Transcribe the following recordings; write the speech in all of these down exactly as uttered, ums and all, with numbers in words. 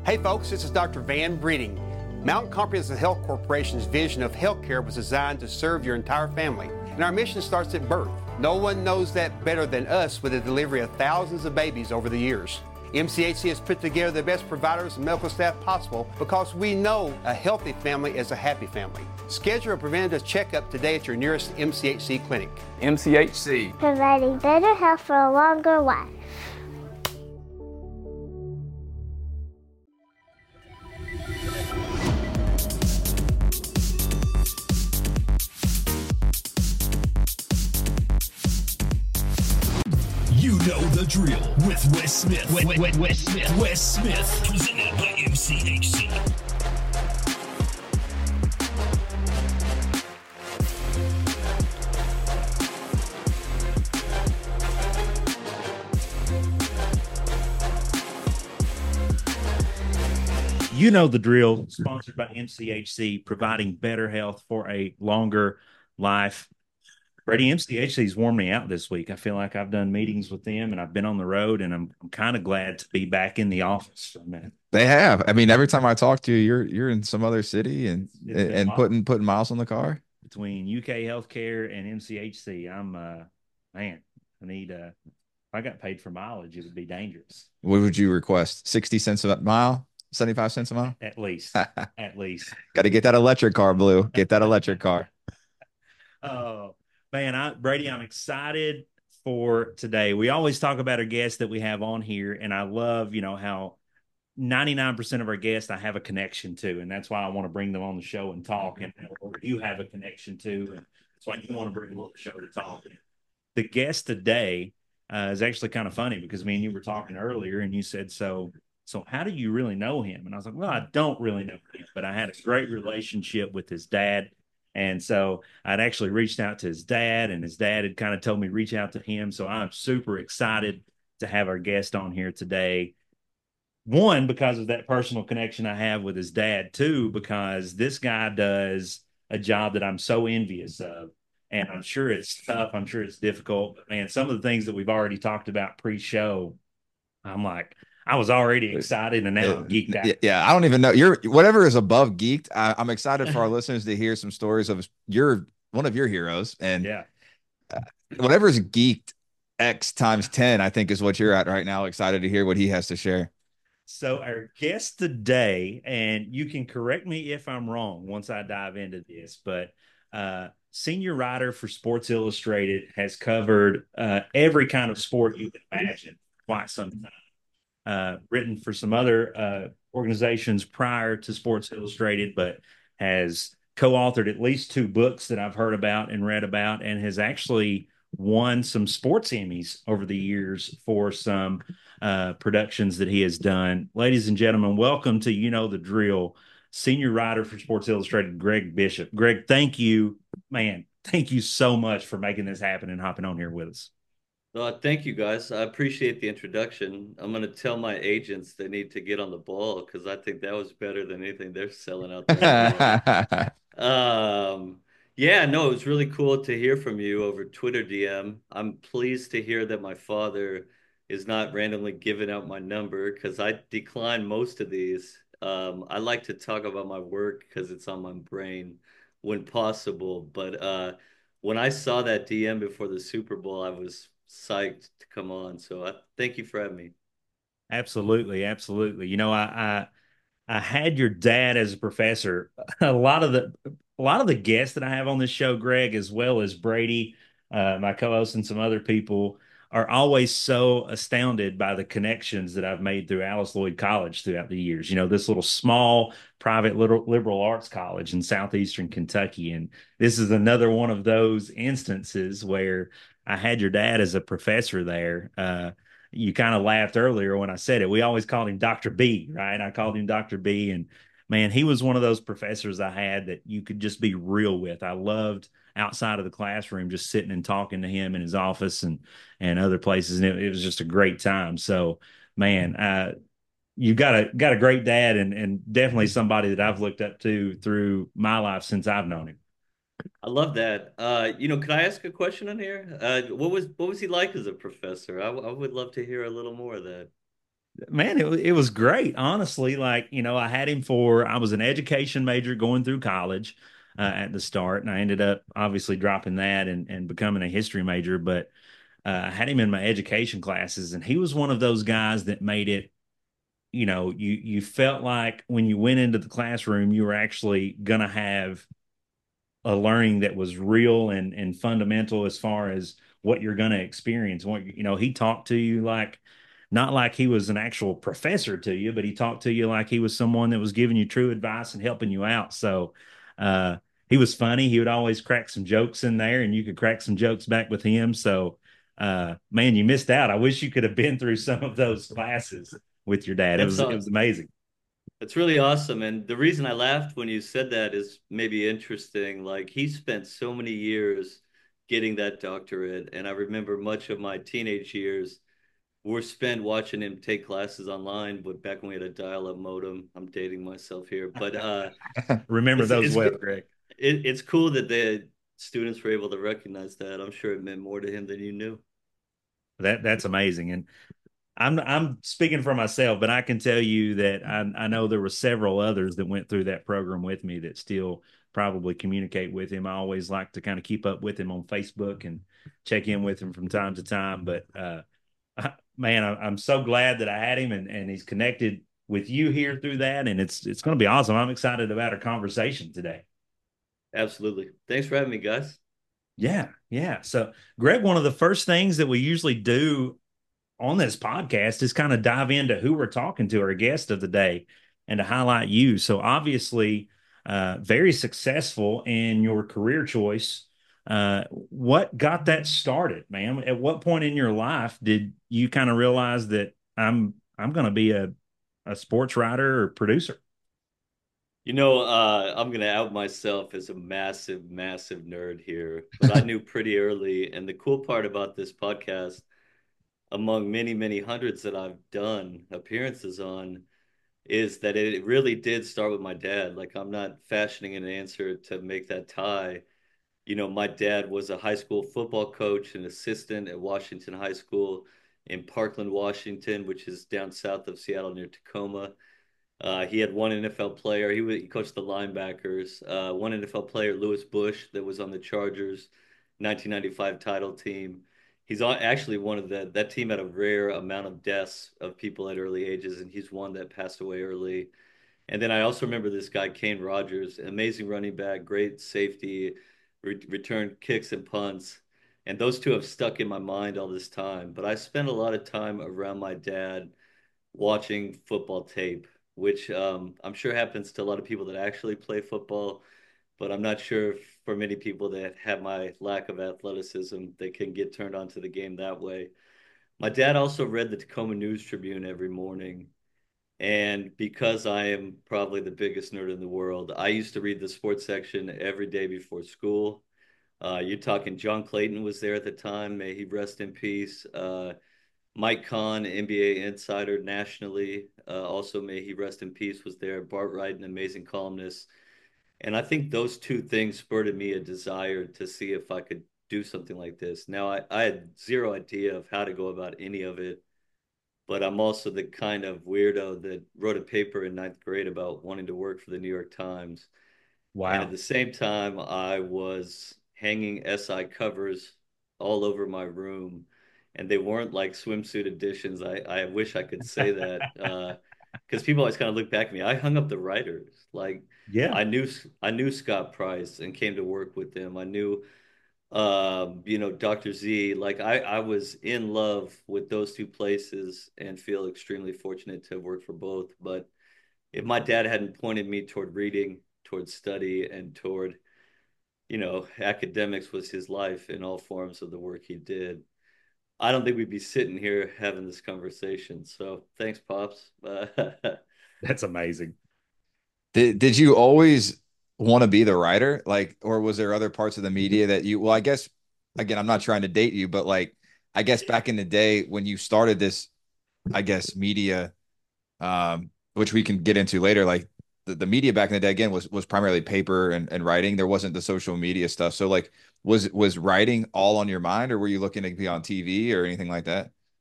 Hey folks, this is Doctor Van Breeding. Mountain Comprehensive Health Corporation's vision of healthcare was designed to serve your entire family, and our mission starts at birth. No one knows that better than us with the delivery of thousands of babies over the years. M C H C has put together the best providers and medical staff possible because we know a healthy family is a happy family. Schedule a preventative checkup today at your nearest M C H C clinic. M C H C. Providing better health for a longer life. You know the drill with Wes Smith. Wes, Wes, Wes Smith. Wes Smith. Presented by M C H C. You know the drill, sponsored by M C H C, providing better health for a longer life. Brady, M C H C's warmed me out this week. I feel like I've done meetings with them and I've been on the road, and I'm, I'm kind of glad to be back in the office for a minute. They have. I mean, every time I talk to you, you're you're in some other city and and putting putting miles on the car. Between U K Healthcare and M C H C, I'm uh man, I need uh if I got paid for mileage, it would be dangerous. What would you request? sixty cents a mile? seventy-five cents a mile? At least. At least. Got to get that electric car, Blue. Get that electric car. Oh, man, I, Brady, I'm excited for today. We always talk about our guests that we have on here, and I love, you know, how ninety-nine percent of our guests I have a connection to, and that's why I want to bring them on the show and talk, and or you have a connection to, and that's why you want to bring them on the show to talk. The guest today uh, is actually kind of funny because me and you were talking earlier, and you said, so So how do you really know him? And I was like, well, I don't really know him, but I had a great relationship with his dad. And so I'd actually reached out to his dad, and his dad had kind of told me to reach out to him. So I'm super excited to have our guest on here today. One, because of that personal connection I have with his dad. Two, because this guy does a job that I'm so envious of. And I'm sure it's tough. I'm sure it's difficult. But, man, some of the things that we've already talked about pre-show, I'm like, I was already excited, and now I'm geeked out. Yeah, I don't even know. You're whatever is above geeked. I, I'm excited for our listeners to hear some stories of your one of your heroes, and yeah, uh, whatever is geeked X times ten, I think is what you're at right now. Excited to hear what he has to share. So our guest today, and you can correct me if I'm wrong once I dive into this, but uh, senior writer for Sports Illustrated, has covered uh, every kind of sport you can imagine quite some time. Uh, written for some other uh, organizations prior to Sports Illustrated, but has co-authored at least two books that I've heard about and read about, and has actually won some sports Emmys over the years for some uh, productions that he has done. Ladies and gentlemen, welcome to You Know the Drill, senior writer for Sports Illustrated, Greg Bishop. Greg, thank you, man. Thank you so much for making this happen and hopping on here with us. Uh, thank you, guys. I appreciate the introduction. I'm going to tell my agents they need to get on the ball because I think that was better than anything they're selling out there. um, yeah, no, it was really cool to hear from you over Twitter D M. I'm pleased to hear that my father is not randomly giving out my number because I decline most of these. Um, I like to talk about my work because it's on my brain when possible. But uh, when I saw that D M before the Super Bowl, I was psyched to come on. So I thank you for having me. Absolutely. Absolutely. You know, I, I, I had your dad as a professor. A lot of the, a lot of the guests that I have on this show, Greg, as well as Brady, uh, my co-host, and some other people, are always so astounded by the connections that I've made through Alice Lloyd College throughout the years. You know, this little small private liberal, liberal arts college in southeastern Kentucky. And this is another one of those instances where I had your dad as a professor there. Uh, you kind of laughed earlier when I said it. We always called him Doctor B, right? I called him Doctor B. And man, he was one of those professors I had that you could just be real with. I loved outside of the classroom, just sitting and talking to him in his office and, and other places. And it, it was just a great time. So man, uh, you got a, got a great dad, and, and definitely somebody that I've looked up to through my life since I've known him. I love that. Uh, you know, can I ask a question on here? Uh, what was what was he like as a professor? I, I would love to hear a little more of that. Man, it, it was great, honestly. Like, you know, I had him for, I was an education major going through college uh, at the start, and I ended up obviously dropping that and, and becoming a history major. But uh, I had him in my education classes, and he was one of those guys that made it, you know, you you felt like when you went into the classroom, you were actually going to have a learning that was real and and fundamental as far as what you're going to experience. What you know, he talked to you like not like he was an actual professor to you, but he talked to you like he was someone that was giving you true advice and helping you out. So uh, he was funny. He would always crack some jokes in there, and you could crack some jokes back with him. So uh, man, you missed out. I wish you could have been through some of those classes with your dad. It That's was it all. was amazing. It's really awesome. And the reason I laughed when you said that is maybe interesting. Like he spent so many years getting that doctorate. And I remember much of my teenage years were spent watching him take classes online, but back when we had a dial-up modem. I'm dating myself here. But uh Remember it's those it's well, Greg. it, it's cool that the students were able to recognize that. I'm sure it meant more to him than you knew. That that's amazing. And I'm I'm speaking for myself, but I can tell you that I, I know there were several others that went through that program with me that still probably communicate with him. I always like to kind of keep up with him on Facebook and check in with him from time to time. But uh, I, man, I, I'm so glad that I had him and, and he's connected with you here through that, and it's it's going to be awesome. I'm excited about our conversation today. Absolutely. Thanks for having me, guys. Yeah, yeah. So, Greg, one of the first things that we usually do on this podcast is kind of dive into who we're talking to, our guest of the day, and to highlight you. So obviously, uh, very successful in your career choice. Uh, what got that started, man? At what point in your life did you kind of realize that I'm I'm going to be a a sports writer or producer? You know, uh, I'm gonna out myself as a massive, massive nerd here, but I knew pretty early. And the cool part about this podcast, among many, many hundreds that I've done appearances on, is that it really did start with my dad. Like, I'm not fashioning an answer to make that tie. You know, my dad was a high school football coach and assistant at Washington High School in Parkland, Washington, which is down south of Seattle near Tacoma. Uh, he had one N F L player. He, was, he coached the linebackers. Uh, one N F L player, Lewis Bush, that was on the Chargers nineteen ninety-five title team. He's on, actually one of the that team had a rare amount of deaths of people at early ages, and he's one that passed away early. And then I also remember this guy, Kane Rogers, amazing running back, great safety, re- return kicks and punts. And those two have stuck in my mind all this time. But I spent a lot of time around my dad watching football tape, which um, I'm sure happens to a lot of people that actually play football, but I'm not sure if for many people that have my lack of athleticism, they can get turned on to the game that way. My dad also read the Tacoma News Tribune every morning. And because I am probably the biggest nerd in the world, I used to read the sports section every day before school. Uh, you're talking John Clayton was there at the time. May he rest in peace. Uh, Mike Kahn, N B A insider nationally, uh, also may he rest in peace, was there. Bart Wright, an amazing columnist. And I think those two things spurred me a desire to see if I could do something like this. Now, I, I had zero idea of how to go about any of it, but I'm also the kind of weirdo that wrote a paper in ninth grade about wanting to work for the New York Times. And at Wow. the same time, I was hanging S I covers all over my room, and they weren't like swimsuit editions. I, I wish I could say that uh, because people always kind of look back at me. I hung up the writers. Like Yeah. I knew I knew Scott Price and came to work with them. I knew um, you know, doctor Z. Like I, I was in love with those two places and feel extremely fortunate to have worked for both. But if my dad hadn't pointed me toward reading, toward study, and toward, you know, academics was his life in all forms of the work he did, I don't think we'd be sitting here having this conversation. So thanks, Pops. Uh, That's amazing. Did did you always want to be the writer? Like, or was there other parts of the media that you, well, I guess again, I'm not trying to date you, but like I guess back in the day when you started this, I guess media, um, which we can get into later, like the, the media back in the day again was was primarily paper and, and writing. There wasn't the social media stuff. So like was was writing all on your mind, or were you looking to be on T V or anything like that?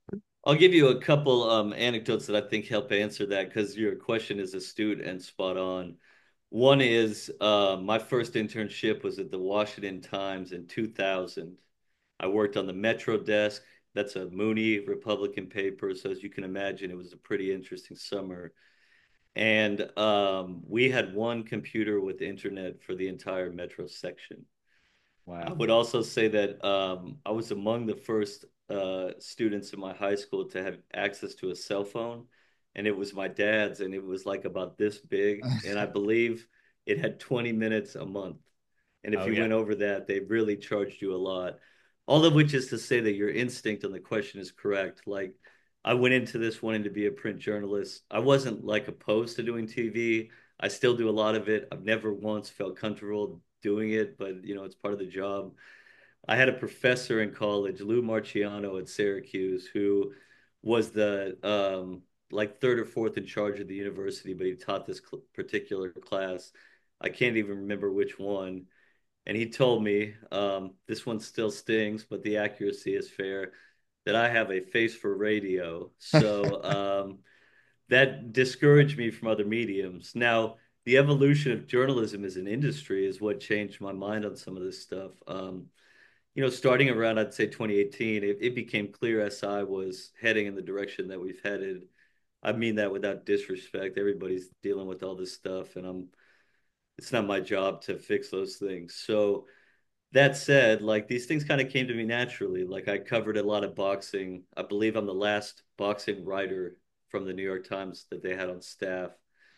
I'll give you a couple um, anecdotes that I think help answer that because your question is astute and spot on. One is uh, my first internship was at the Washington Times in two thousand. I worked on the Metro desk. That's a Mooney Republican paper. So as you can imagine, it was a pretty interesting summer. And um, we had one computer with internet for the entire Metro section. I Wow. would also say that um, I was among the first uh, students in my high school to have access to a cell phone, and it was my dad's, and it was like about this big, and I believe it had twenty minutes a month. And if Oh you yeah. went over that, they really charged you a lot. All of which is to say that your instinct on the question is correct. Like I went into this wanting to be a print journalist. I wasn't like opposed to doing T V. I still do a lot of it. I've never once felt comfortable doing it, but you know, it's part of the job. I had a professor in college, Lou Marciano at Syracuse, who was the um, like third or fourth in charge of the university, but he taught this cl- particular class. I can't even remember which one. And he told me, um, this one still stings, but the accuracy is fair, that I have a face for radio. So um, that discouraged me from other mediums. Now, the evolution of journalism as an industry is what changed my mind on some of this stuff. Um, you know, starting around, I'd say twenty eighteen, it, it became clear S I was heading in the direction that we've headed. I mean that without disrespect. Everybody's dealing with all this stuff, and I'm it's not my job to fix those things. So that said, like these things kind of came to me naturally. Like I covered a lot of boxing. I believe I'm the last boxing writer from the New York Times that they had on staff.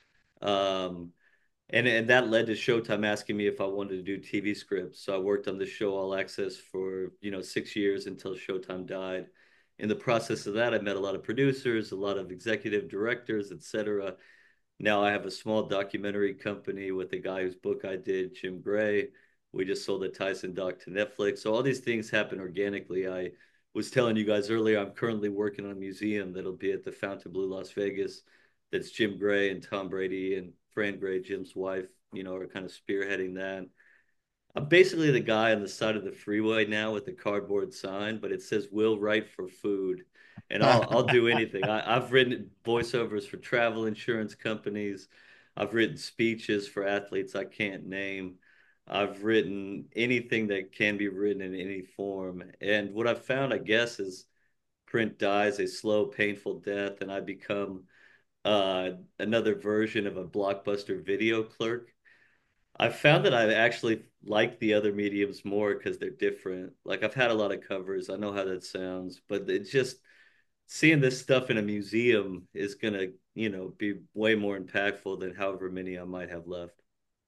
Um, and and that led to Showtime asking me if I wanted to do T V scripts. So I worked on the show All Access for, you know, six years until Showtime died. In the process of that, I met a lot of producers, a lot of executive directors, et cetera. Now I have a small documentary company with the guy whose book I did, Jim Gray. We just sold the Tyson doc to Netflix. So all these things happen organically. I was telling you guys earlier, I'm currently working on a museum that'll be at the Fontainebleau, Las Vegas. That's Jim Gray and Tom Brady and Fran Gray, Jim's wife, you know, are kind of spearheading that. I'm basically the guy on the side of the freeway now with the cardboard sign, but it says "Will write for food," and I'll I'll do anything. I, I've written voiceovers for travel insurance companies. I've written speeches for athletes I can't name. I've written anything that can be written in any form. And what I've found, I guess, is print dies a slow, painful death, and I become uh, another version of a Blockbuster video clerk. I've found that I actually like the other mediums more because they're different. Like I've had a lot of covers. I know how that sounds, but it's just seeing this stuff in a museum is gonna, you know, be way more impactful than however many I might have left.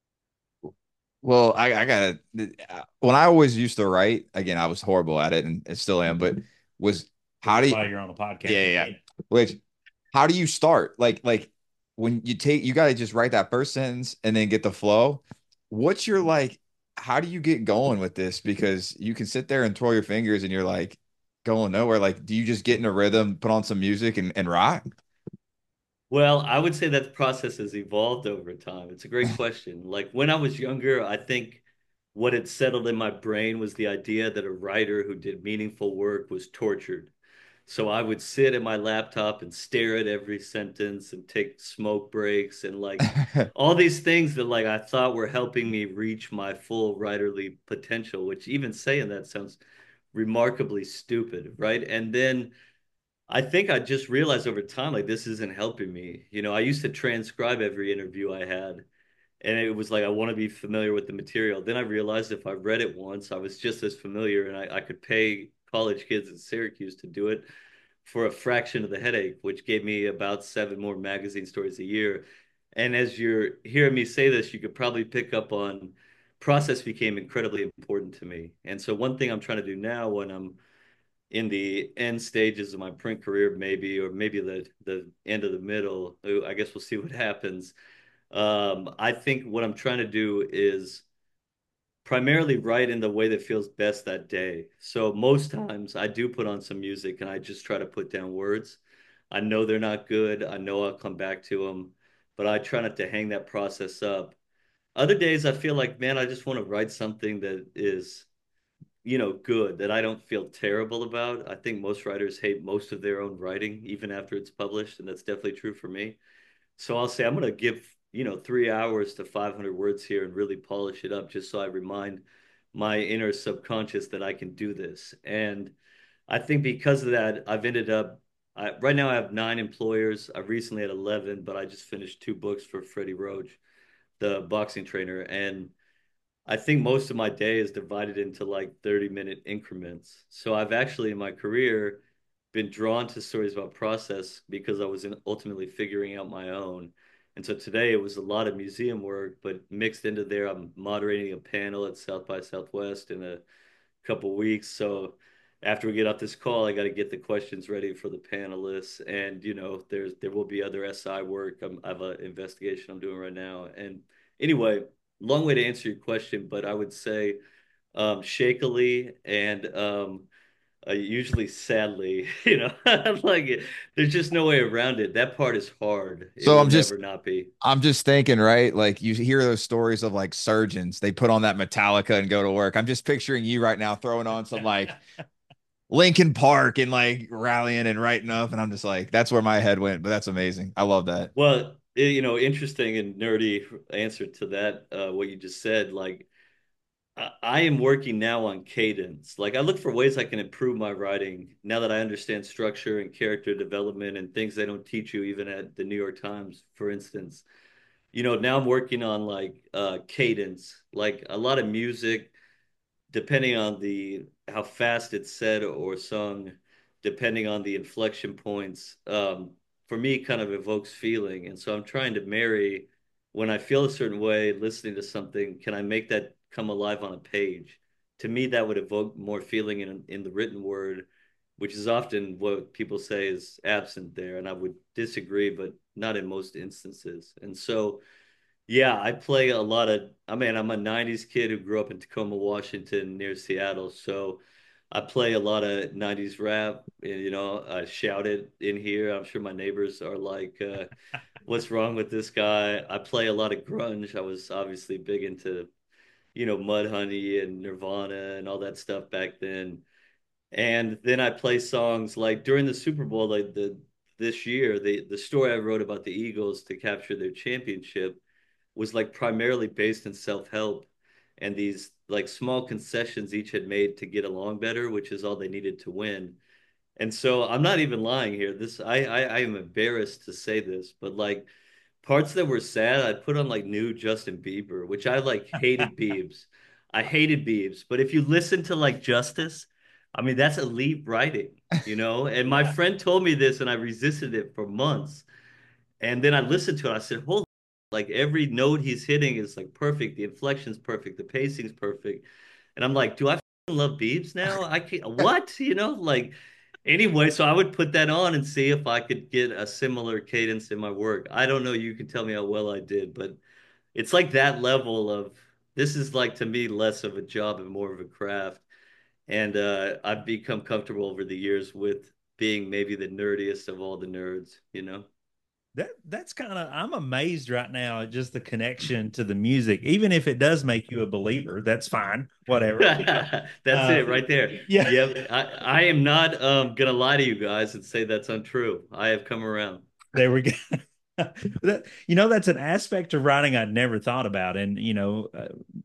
Well, I, I gotta when I always used to write, again, I was horrible at it and, and still am, but was how That's do you why you're on the podcast. yeah, yeah, yeah. Which how do you start? Like like when you take you gotta just write that first sentence and then get the flow. What's your like how do you get going with this? Because you can sit there and twirl your fingers and you're like going nowhere. Like, do you just get in a rhythm, put on some music and, and rock? Well, I would say that process has evolved over time. It's a great question. Like when I was younger, I think what had settled in my brain was the idea that a writer who did meaningful work was tortured. So I would sit at my laptop and stare at every sentence and take smoke breaks and like all these things that like I thought were helping me reach my full writerly potential, which even saying that sounds remarkably stupid, right? And then I think I just realized over time, like this isn't helping me. You know, I used to transcribe every interview I had, and it was like I want to be familiar with the material. Then I realized if I read it once, I was just as familiar, and I, I could pay college kids in Syracuse to do it for a fraction of the headache, which gave me about seven more magazine stories a year. And as you're hearing me say this, you could probably pick up on process became incredibly important to me. And so one thing I'm trying to do now when I'm in the end stages of my print career, maybe, or maybe the the end of the middle. I guess we'll see what happens. Um, I think what I'm trying to do is primarily write in the way that feels best that day. So most times I do put on some music and I just try to put down words. I know they're not good. I know I'll come back to them, but I try not to hang that process up. Other days I feel like, man, I just want to write something that is you know, good, that I don't feel terrible about. I think most writers hate most of their own writing, even after it's published, and that's definitely true for me. So I'll say I'm going to give, you know, three hours to five hundred words here and really polish it up just so I remind my inner subconscious that I can do this. And I think because of that, I've ended up, I, right now I have nine employers. I recently had eleven, but I just finished two books for Freddie Roach, the boxing trainer. And I think most of my day is divided into like thirty minute increments. So I've actually in my career been drawn to stories about process because I was in ultimately figuring out my own. And so today it was a lot of museum work, but mixed into there, I'm moderating a panel at South by Southwest in a couple weeks. So after we get off this call, I got to get the questions ready for the panelists. And, you know, there's there will be other S I work. I'm, I have an investigation I'm doing right now. And anyway, long way to answer your question, but I would say um, shakily and um, uh, usually sadly, you know, like it, there's just no way around it. That part is hard. It So will I'm just never not be. I'm just thinking, right? Like you hear those stories of like surgeons, they put on that Metallica and go to work. I'm just picturing you right now throwing on some like Linkin Park and like rallying and writing up. And I'm just like, that's where my head went. But that's amazing. I love that. Well, eh, you know, interesting and nerdy answer to that, uh, what you just said. Like, I, I am working now on cadence. Like, I look for ways I can improve my writing now that I understand structure and character development and things they don't teach you even at the New York Times, for instance. You know, now I'm working on like uh, cadence, like a lot of music depending on the how fast it's said or sung, depending on the inflection points, um, for me kind of evokes feeling. And so I'm trying to marry when I feel a certain way listening to something, can I make that come alive on a page? To me, that would evoke more feeling in in the written word, which is often what people say is absent there. And I would disagree, but not in most instances. And so yeah, I play a lot of, I mean, I'm a nineties kid who grew up in Tacoma, Washington, near Seattle. So I play a lot of nineties rap, and, you know, I shout it in here. I'm sure my neighbors are like, uh, what's wrong with this guy? I play a lot of grunge. I was obviously big into, you know, Mudhoney and Nirvana and all that stuff back then. And then I play songs like during the Super Bowl, like the this year, the the story I wrote about the Eagles to capture their championship was like primarily based in self-help and these like small concessions each had made to get along better, which is all they needed to win. And so I'm not even lying here. This I I, I am embarrassed to say this, but like parts that were sad, I put on like new Justin Bieber, which I like hated Biebs. I hated Biebs, but if you listen to like Justice, I mean that's elite writing, you know? And my friend told me this and I resisted it for months. And then I listened to it. I said, "Holy!" Like every note he's hitting is like perfect. The inflection's perfect. The pacing's perfect. And I'm like, "Do I love Biebs now? I can't. What? You know, like." Anyway, so I would put that on and see if I could get a similar cadence in my work. I don't know. You can tell me how well I did, but it's like that level of this is like to me less of a job and more of a craft. And uh, I've become comfortable over the years with being maybe the nerdiest of all the nerds, you know? That that's kind of I'm amazed right now at just the connection to the music. Even if it does make you a believer, that's fine. Whatever. That's Uh, it right there. yeah, Yep. I, I am not um, gonna lie to you guys and say that's untrue. I have come around. there we go. That, you know, that's an aspect of writing I'd never thought about. And, you know, uh,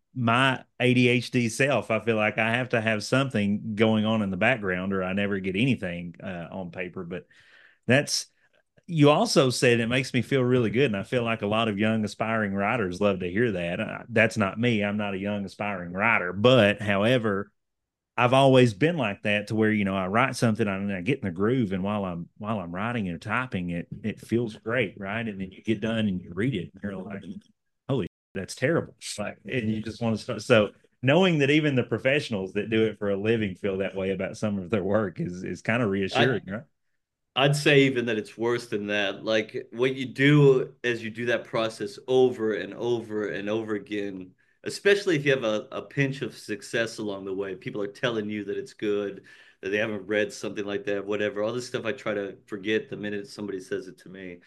my A D H D self, I feel like I have to have something going on in the background or I never get anything uh, on paper. But that's, you also said it makes me feel really good. And I feel like a lot of young aspiring writers love to hear that. Uh, that's not me. I'm not a young aspiring writer. But however, I've always been like that to where, you know, I write something and I get in the groove. And while I'm, while I'm writing and typing it, it feels great. Right. And then you get done and you read it and you're like, holy, that's terrible. Like, and you just want to start. So knowing that even the professionals that do it for a living feel that way about some of their work is, is kind of I, reassuring, right? I'd say even that it's worse than that. Like what you do as you do that process over and over and over again, especially if you have a, a pinch of success along the way, people are telling you that it's good, that they haven't read something like that, whatever. All this stuff I try to forget the minute somebody says it to me.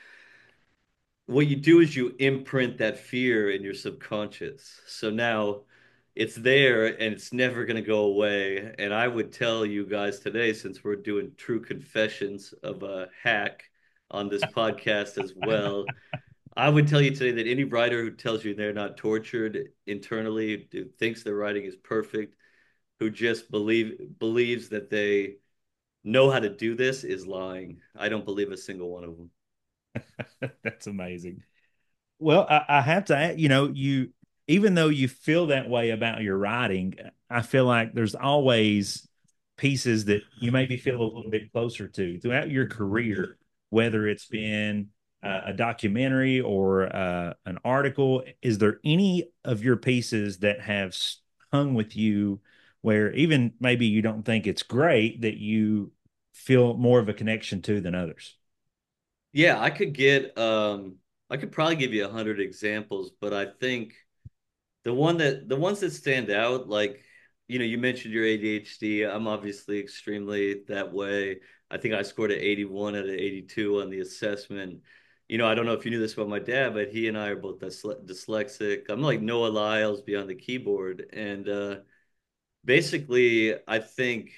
What you do is you imprint that fear in your subconscious. So now it's there and it's never going to go away. And I would tell you guys today, since we're doing true confessions of a hack on this podcast as well, I would tell you today that any writer who tells you they're not tortured internally, who thinks their writing is perfect, who just believe believes that they know how to do this is lying. I don't believe a single one of them. That's amazing. Well, I, I have to add, you know, you even though you feel that way about your writing, I feel like there's always pieces that you maybe feel a little bit closer to throughout your career, whether it's been uh, a documentary or uh, an article. Is there any of your pieces that have hung with you where even maybe you don't think it's great that you feel more of a connection to than others? Yeah, I could get um I could probably give you a hundred examples, but I think the one that the ones that stand out, like, you know, you mentioned your A D H D. I'm obviously extremely that way. I think I scored an eighty-one out of eighty-two on the assessment. You know, I don't know if you knew this about my dad, but he and I are both dysle- dyslexic. I'm like Noah Lyles beyond the keyboard. And uh, basically, I think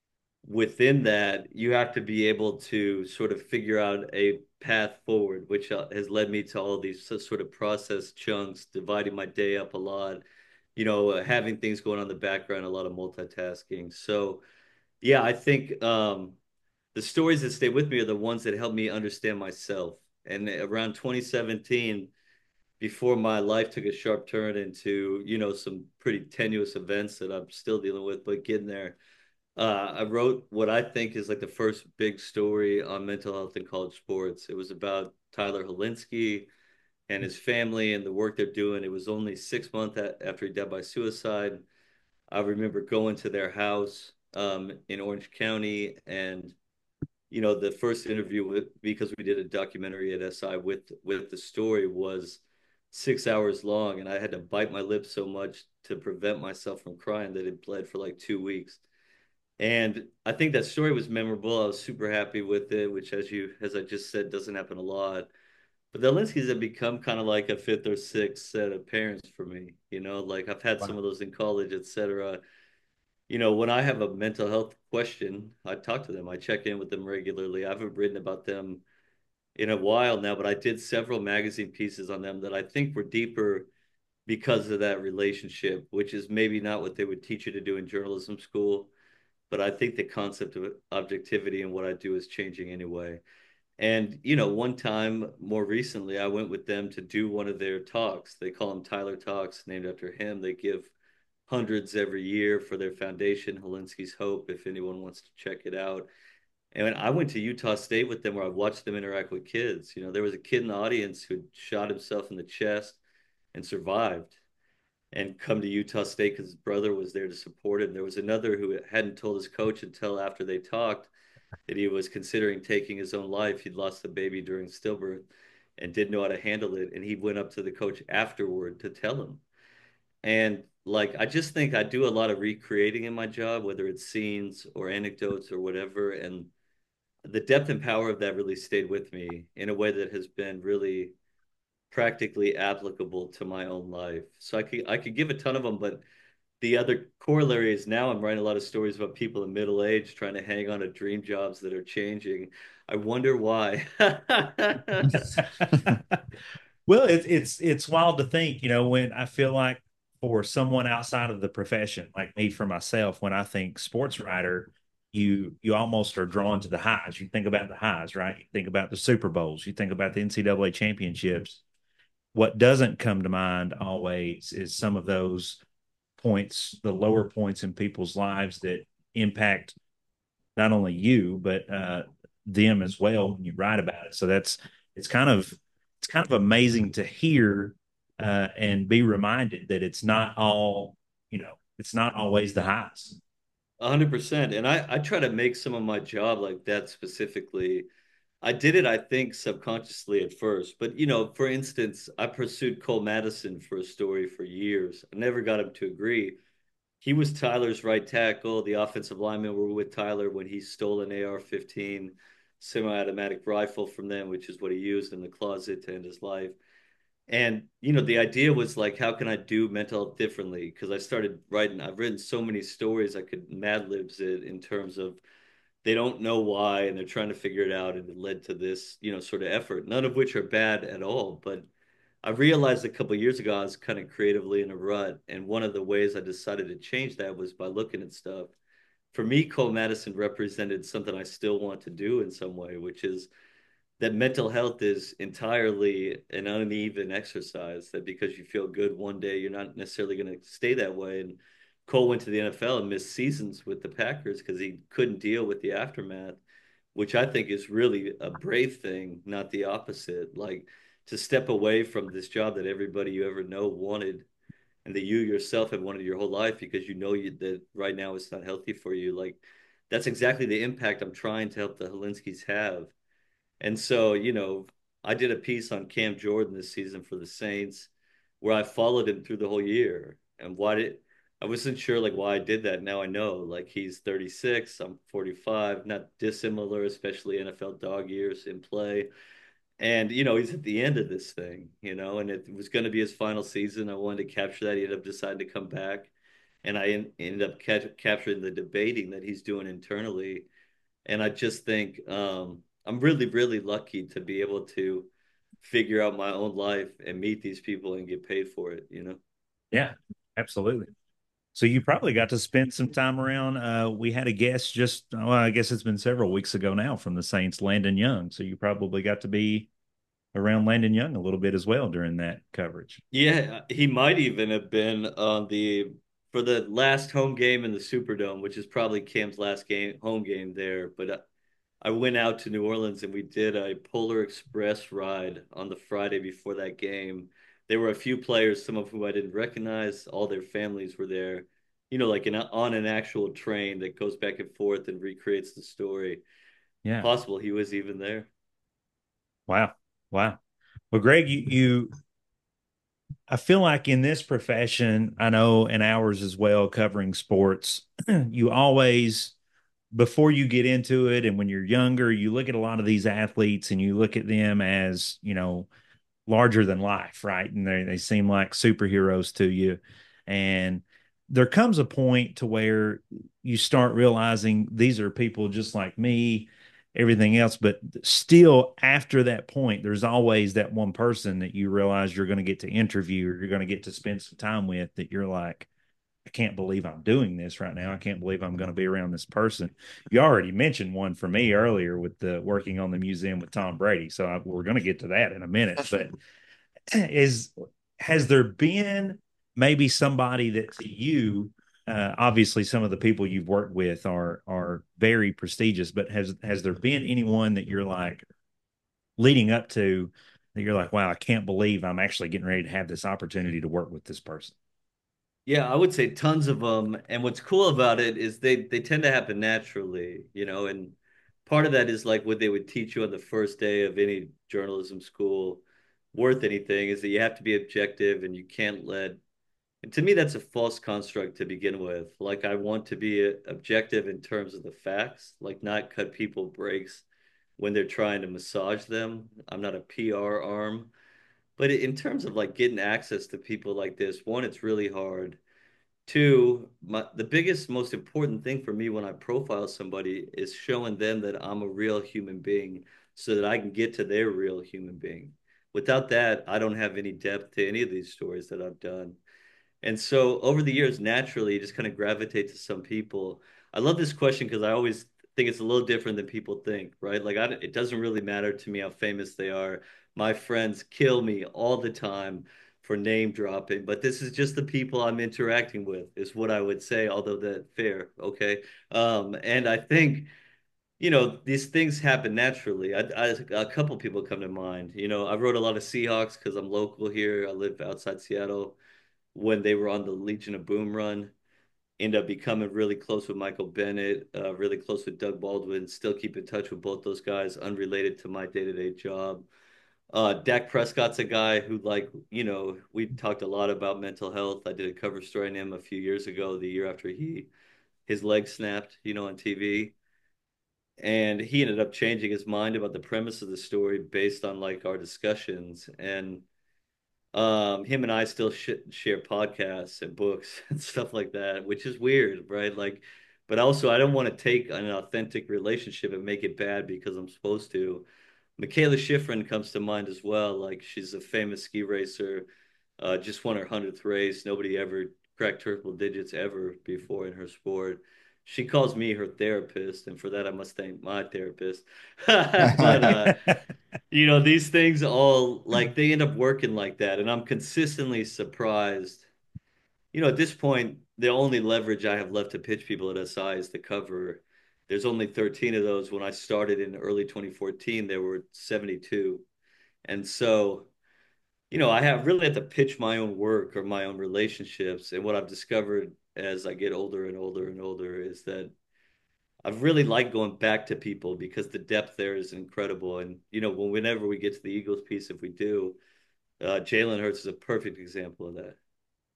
within that, you have to be able to sort of figure out a path forward, which uh, has led me to all these sort of process chunks, dividing my day up a lot, you know, uh, having things going on in the background, a lot of multitasking. So, yeah, I think um, the stories that stay with me are the ones that help me understand myself. And around twenty seventeen, before my life took a sharp turn into, you know, some pretty tenuous events that I'm still dealing with, but getting there, uh, I wrote what I think is like the first big story on mental health in college sports. It was about Tyler Helinski and his family and the work they're doing. It was only six months after he died by suicide. I remember going to their house um, in Orange County, and you know, the first interview with, because we did a documentary at S I with with the story, was six hours long, and I had to bite my lips so much to prevent myself from crying that it bled for like two weeks. And I think that story was memorable. I was super happy with it, which, as you, as I just said, doesn't happen a lot. But the Linskys have become kind of like a fifth or sixth set of parents for me. You know, like I've had some Wow. of those in college, et cetera. You know, when I have a mental health question, I talk to them. I check in with them regularly. I haven't written about them in a while now, but I did several magazine pieces on them that I think were deeper because of that relationship, which is maybe not what they would teach you to do in journalism school. But I think the concept of objectivity and what I do is changing anyway. And, you know, one time more recently, I went with them to do one of their talks. They call them Tyler Talks, named after him. They give hundreds every year for their foundation, Helinski's Hope, if anyone wants to check it out. And I went to Utah State with them where I watched them interact with kids. You know, there was a kid in the audience who shot himself in the chest and survived and come to Utah State because his brother was there to support him. There was another who hadn't told his coach until after they talked that he was considering taking his own life. He'd lost the baby during stillbirth and didn't know how to handle it. And he went up to the coach afterward to tell him. And like, I just think I do a lot of recreating in my job, whether it's scenes or anecdotes or whatever. And the depth and power of that really stayed with me in a way that has been really practically applicable to my own life. So I could I could give a ton of them, but the other corollary is now I'm writing a lot of stories about people in middle age trying to hang on to dream jobs that are changing. I wonder why. Well, it's it's it's wild to think, you know, when I feel like for someone outside of the profession, like me for myself, when I think sports writer, you you almost are drawn to the highs. You think about the highs, right? You think about the Super Bowls, you think about the N C double A championships. What doesn't come to mind always is some of those points, the lower points in people's lives that impact not only you, but uh, them as well when you write about it. So that's, it's kind of, it's kind of amazing to hear uh, and be reminded that it's not all, you know, it's not always the highs. A hundred percent. And I, I try to make some of my job like that specifically. I did it, I think, subconsciously at first. But, you know, for instance, I pursued Cole Madison for a story for years. I never got him to agree. He was Tyler's right tackle. The offensive linemen were with Tyler when he stole an A R fifteen semi-automatic rifle from them, which is what he used in the closet to end his life. And, you know, the idea was like, how can I do mental health differently? Because I started writing, I've written so many stories I could Mad Libs it in terms of they don't know why and they're trying to figure it out. And it led to this, you know, sort of effort, none of which are bad at all. But I realized a couple of years ago, I was kind of creatively in a rut. And one of the ways I decided to change that was by looking at stuff. For me, Cole Madison represented something I still want to do in some way, which is that mental health is entirely an uneven exercise, that because you feel good one day, you're not necessarily going to stay that way. And Cole went to the N F L and missed seasons with the Packers because he couldn't deal with the aftermath, which I think is really a brave thing, not the opposite. Like to step away from this job that everybody you ever know wanted and that you yourself have wanted your whole life because you know you, that right now it's not healthy for you. Like that's exactly the impact I'm trying to help the Helinskis have. And so, you know, I did a piece on Cam Jordan this season for the Saints where I followed him through the whole year. And why did I wasn't sure like why I did that. Now I know. Like he's thirty-six, I'm forty-five, not dissimilar, especially N F L dog years in play. And you know, he's at the end of this thing, you know, and it was going to be his final season. I wanted to capture that. He ended up deciding to come back. And I en- ended up ca- capturing the debating that he's doing internally. And I just think um, I'm really, really lucky to be able to figure out my own life and meet these people and get paid for it, you know? Yeah, absolutely. So you probably got to spend some time around. Uh, we had a guest just, well, I guess it's been several weeks ago now from the Saints, Landon Young. So you probably got to be around Landon Young a little bit as well during that coverage. Yeah, he might even have been on the for the last home game in the Superdome, which is probably Cam's last game home game there. But uh, I went out to New Orleans and we did a Polar Express ride on the Friday before that game. There were a few players, some of whom I didn't recognize. All their families were there, you know, like an, on an actual train that goes back and forth and recreates the story. Yeah. Possible he was even there. Wow. Wow. Well, Greg, you, you, I feel like in this profession, I know in ours as well, covering sports, you always, before you get into it and when you're younger, you look at a lot of these athletes and you look at them as, you know, larger than life, right? And they, they seem like superheroes to you. And there comes a point to where you start realizing these are people just like me, everything else. But still, after that point, there's always that one person that you realize you're going to get to interview or you're going to get to spend some time with that you're like, I can't believe I'm doing this right now. I can't believe I'm going to be around this person. You already mentioned one for me earlier with the working on the museum with Tom Brady. So I, we're going to get to that in a minute. But is has there been maybe somebody that to you, uh, obviously some of the people you've worked with are are very prestigious, but has has there been anyone that you're like leading up to that you're like, wow, I can't believe I'm actually getting ready to have this opportunity to work with this person? Yeah, I would say tons of them. And what's cool about it is they they tend to happen naturally, you know, and part of that is like what they would teach you on the first day of any journalism school worth anything is that you have to be objective and you can't let and to me that's a false construct to begin with. Like I want to be a, objective in terms of the facts, like not cut people breaks when they're trying to massage them. I'm not a P R arm. But in terms of like getting access to people like this, one, it's really hard. Two, my, the biggest, most important thing for me when I profile somebody is showing them that I'm a real human being so that I can get to their real human being. Without that, I don't have any depth to any of these stories that I've done. And so over the years, naturally, you just kind of gravitate to some people. I love this question because I always think it's a little different than people think, right? Like, I, it doesn't really matter to me how famous they are. My friends kill me all the time for name dropping, but this is just the people I'm interacting with, is what I would say, although that fair, okay? Um, and I think, you know, these things happen naturally. I, I, a couple people come to mind. You know, I wrote a lot of Seahawks because I'm local here. I live outside Seattle when they were on the Legion of Boom run. End up becoming really close with Michael Bennett, uh, really close with Doug Baldwin. Still keep in touch with both those guys, unrelated to my day-to-day job. Uh, Dak Prescott's a guy who, like, you know, we talked a lot about mental health. I did a cover story on him a few years ago, the year after he his leg snapped, you know, on T V. And he ended up changing his mind about the premise of the story based on like our discussions. And Um, him and I still sh share podcasts and books and stuff like that, which is weird, right? Like, but also I don't want to take an authentic relationship and make it bad because I'm supposed to. Michaela Schifrin comes to mind as well. Like, she's a famous ski racer, uh, just won her hundredth race. Nobody ever cracked triple digits ever before in her sport. She calls me her therapist, and for that I must thank my therapist. But uh, you know, these things all like they end up working like that, and I'm consistently surprised. You know, at this point, the only leverage I have left to pitch people at S I is the cover. There's only thirteen of those. When I started in early twenty fourteen, there were seventy-two. And so, you know, I have really had to pitch my own work or my own relationships. And what I've discovered as I get older and older and older is that I've really liked going back to people because the depth there is incredible. And, you know, whenever we get to the Eagles piece, if we do, uh, Jalen Hurts is a perfect example of that.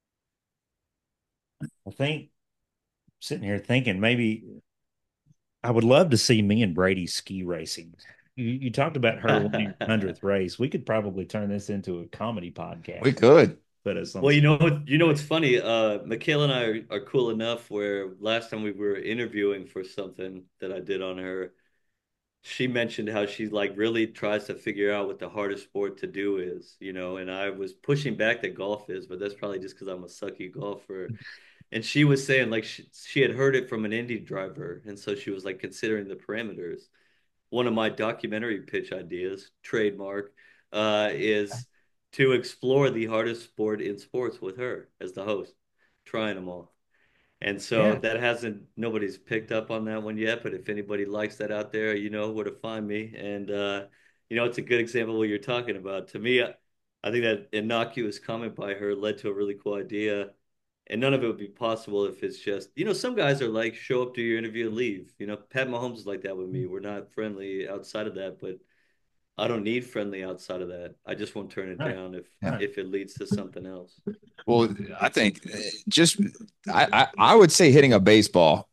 I think sitting here thinking maybe I would love to see me and Brady ski racing. You, you talked about her winning her hundredth race. We could probably turn this into a comedy podcast. We could. Put us on Well, you know what, you know what's funny? Uh, Michaela and I are, are cool enough where last time we were interviewing for something that I did on her, she mentioned how she like really tries to figure out what the hardest sport to do is, you know, and I was pushing back that golf is, but that's probably just because I'm a sucky golfer. And she was saying like she, she had heard it from an Indy driver, and so she was like considering the parameters. One of my documentary pitch ideas, trademark, uh, is to explore the hardest sport in sports with her as the host, trying them all. And so Yeah. that hasn't, nobody's picked up on that one yet. But if anybody likes that out there, you know where to find me. And, uh, you know, it's a good example of what you're talking about. To me, I, I think that innocuous comment by her led to a really cool idea. And none of it would be possible if it's just, you know, some guys are like, show up, do your interview, and leave. You know, Pat Mahomes is like that with me. We're not friendly outside of that, but I don't need friendly outside of that. I just won't turn it Right. down if Yeah. if it leads to something else. Well, I think uh, just I, I I would say hitting a baseball.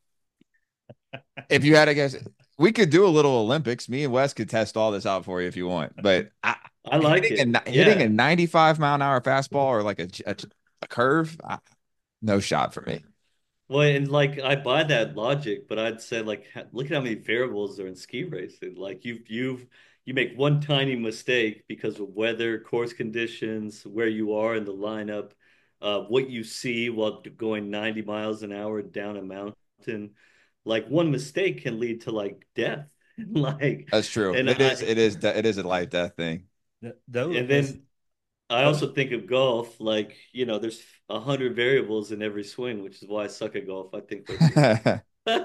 If you had to guess, we could do a little Olympics. Me and Wes could test all this out for you if you want. But I, I like hitting, it. a, hitting Yeah. a ninety-five mile an hour fastball or like a a, a curve, I, no shot for me. Well, and like I buy that logic, but I'd say like ha- look at how many variables are in ski racing. Like you've you've you make one tiny mistake because of weather, course conditions, where you are in the lineup, uh, what you see while going ninety miles an hour down a mountain. Like one mistake can lead to like death. Like, That's true. and It is. I It is. It is a life death thing. Th- Those, and that's- then I also think of golf like, you know, there's a hundred variables in every swing, which is why I suck at golf. I think that's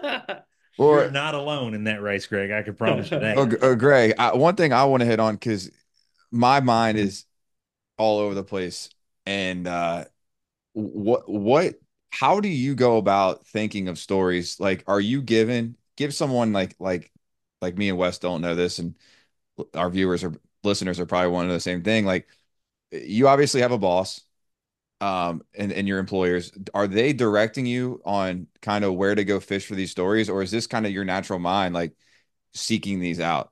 you're Or, not alone in that race, Greg. I can promise you that. or, or Greg, I, one thing I want to hit on because my mind is all over the place. And uh, what what how do you go about thinking of stories? Like, are you given give someone like like like me and Wes don't know this, and our viewers or listeners are probably wanting the same thing. Like, you obviously have a boss, um, and and your employers. Are they directing you on kind of where to go fish for these stories, or is this kind of your natural mind, like seeking these out?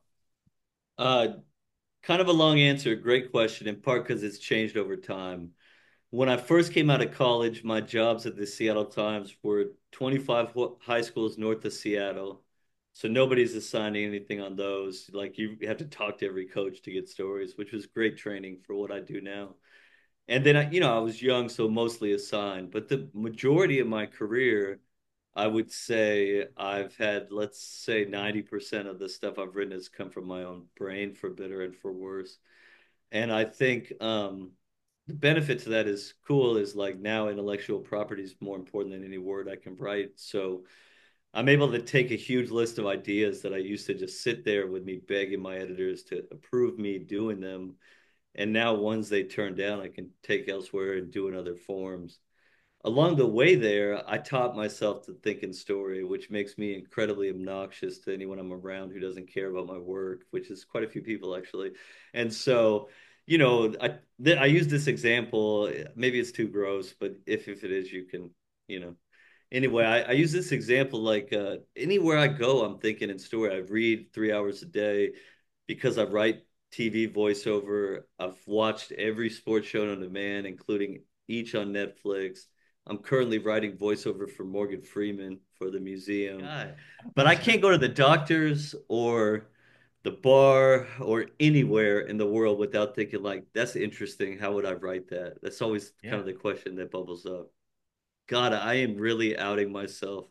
uh kind of a long answer. Great question, in part because it's changed over time. When I first came out of college, my jobs at the Seattle Times were twenty-five ho- high schools north of Seattle. So nobody's assigning anything on those. Like you have to talk to every coach to get stories, which was great training for what I do now. And then I, you know, I was young, so mostly assigned. But the majority of my career, I would say I've had, let's say ninety percent of the stuff I've written has come from my own brain, for better and for worse. And I think um, the benefit to that is cool is like now intellectual property is more important than any word I can write. So I'm able to take a huge list of ideas that I used to just sit there with me begging my editors to approve me doing them. And now ones they turn down, I can take elsewhere and do in other forms. Along the way there, I taught myself to think in story, which makes me incredibly obnoxious to anyone I'm around who doesn't care about my work, which is quite a few people actually. And so, you know, I th- I use this example. Maybe it's too gross, but if if it is, you can, you know. Anyway, I, I use this example like uh, anywhere I go, I'm thinking in story. I read three hours a day because I write T V voiceover. I've watched every sports show on demand, including each on Netflix. I'm currently writing voiceover for Morgan Freeman for the museum. God. But I can't go to the doctors or the bar or anywhere in the world without thinking like, that's interesting. How would I write that? That's always Yeah. kind of the question that bubbles up. God, I am really outing myself.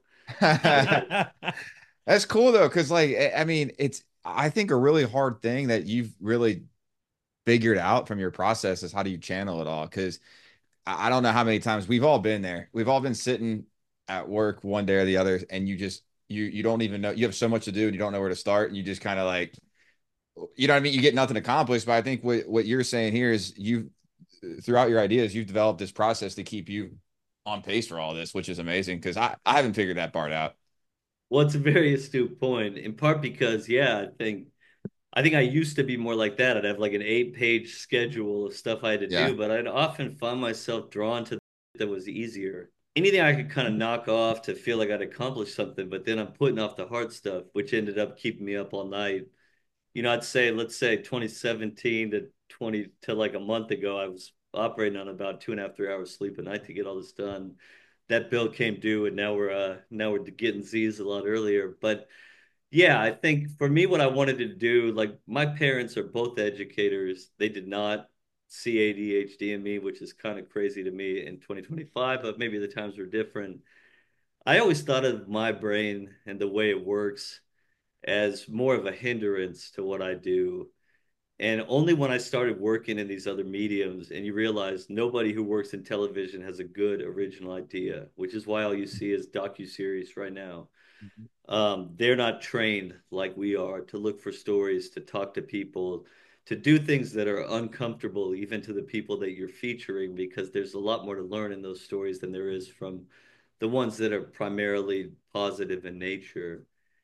That's cool though, because like I I mean, it's I think a really hard thing that you've really figured out from your process is how do you channel it all? Because I I don't know how many times we've all been there. We've all been sitting at work one day or the other, and you just you you don't even know you have so much to do and you don't know where to start, and you just kind of like, you know what I mean? You get nothing accomplished. But I think what what you're saying here is you throughout your ideas, you've developed this process to keep you on pace for all this, which is amazing because I, I haven't figured that part out. Well, it's a very astute point, in part because, yeah, I think I think I used to be more like that. I'd have like an eight page schedule of stuff I had to Yeah. do, but I'd often find myself drawn to that was easier. Anything I could kind of knock off to feel like I'd accomplished something, but then I'm putting off the hard stuff, which ended up keeping me up all night. You know, I'd say, let's say twenty seventeen to twenty to like a month ago, I was operating on about two and a half, three hours sleep a night to get all this done. That bill came due, and now we're uh now we're getting Z's a lot earlier. But yeah, I think for me, what I wanted to do, like my parents are both educators. They did not see A D H D in me, which is kind of crazy to me in twenty twenty-five, but maybe the times were different. I always thought of my brain and the way it works as more of a hindrance to what I do. And only when I started working in these other mediums and you realize nobody who works in television has a good original idea, which is why all you see is docuseries right now. Um, they're not trained like we are to look for stories, to talk to people, to do things that are uncomfortable, even to the people that you're featuring, because there's a lot more to learn in those stories than there is from the ones that are primarily positive in nature.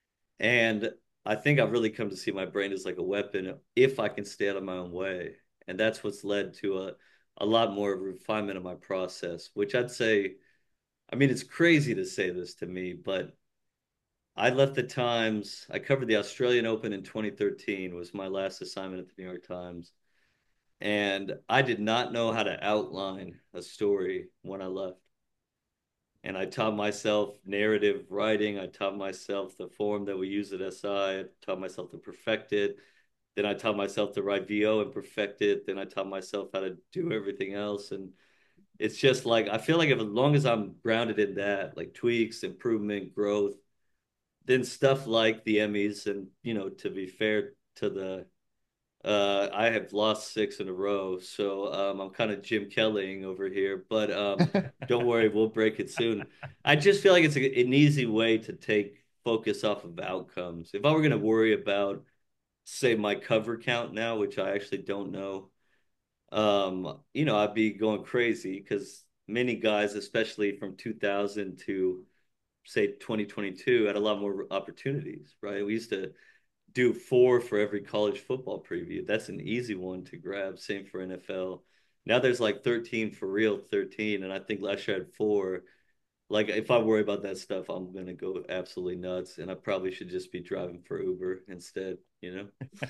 And I think I've really come to see my brain as like a weapon if I can stay out of my own way. And that's what's led to a, a lot more refinement of my process, which I'd say, I mean, it's crazy to say this to me, but I left the Times. I covered the Australian Open in twenty thirteen, was my last assignment at the New York Times. And I did not know how to outline a story when I left. And I taught myself narrative writing. I taught myself the form that we use at S I. I taught myself to perfect it. Then I taught myself to write V O and perfect it. Then I taught myself how to do everything else. And it's just like, I feel like if, as long as I'm grounded in that, like tweaks, improvement, growth, then stuff like the Emmys, and, you know, to be fair to the uh, I have lost six in a row, so um, I'm kind of Jim Kellying over here. But um, don't worry, we'll break it soon. I just feel like it's a, an easy way to take focus off of outcomes. If I were going to worry about, say, my cover count now, which I actually don't know, um, you know, I'd be going crazy because many guys, especially from two thousand to say twenty twenty-two, had a lot more opportunities, right? We used to do four for every college football preview. That's an easy one to grab. Same for N F L. Now there's like thirteen for real, thirteen. And I think last year I had four. Like if I worry about that stuff, I'm going to go absolutely nuts. And I probably should just be driving for Uber instead, you know?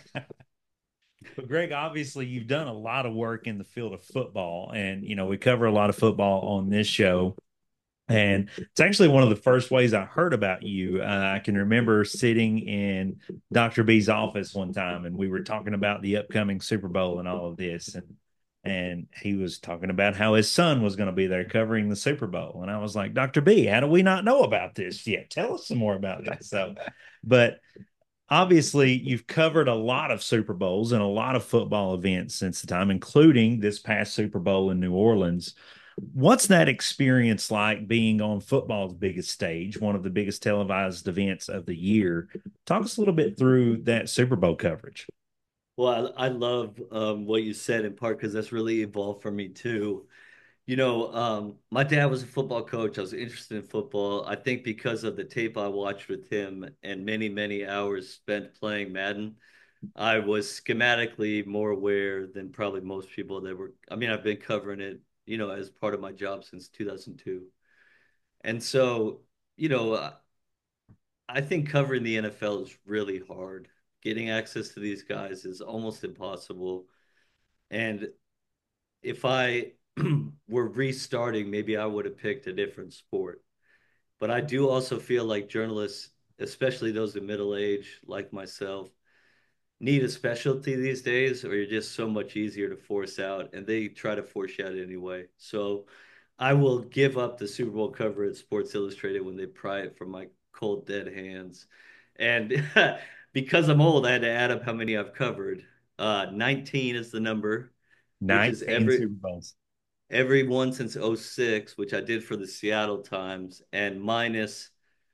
But Greg, obviously you've done a lot of work in the field of football, and, you know, we cover a lot of football on this show. And it's actually one of the first ways I heard about you. Uh, I can remember sitting in Doctor B's office one time, and we were talking about the upcoming Super Bowl and all of this. And and he was talking about how his son was going to be there covering the Super Bowl. And I was like, Doctor B, how do we not know about this yet? Tell us some more about this. So, but obviously you've covered a lot of Super Bowls and a lot of football events since the time, including this past Super Bowl in New Orleans. What's that experience like being on football's biggest stage, one of the biggest televised events of the year? Talk us a little bit through that Super Bowl coverage. Well, I, I love um, what you said in part because that's really evolved for me too. You know, um, my dad was a football coach. I was interested in football. I think because of the tape I watched with him and many, many hours spent playing Madden, I was schematically more aware than probably most people that were. I mean, I've been covering it, you know, as part of my job since two thousand two. And so, you know, I think covering the N F L is really hard. getting access to these guys is almost impossible. And if I were restarting, maybe I would have picked a different sport. But I do also feel like journalists, especially those in middle age like myself, need a specialty these days, or you're just so much easier to force out, and they try to force you out anyway. So I will give up the Super Bowl cover at Sports Illustrated when they pry it from my cold, dead hands. And because I'm old, I had to add up how many I've covered. Uh, nineteen is the number, which is nineteen every Super Bowls. every one since oh six, which I did for the Seattle Times, and minus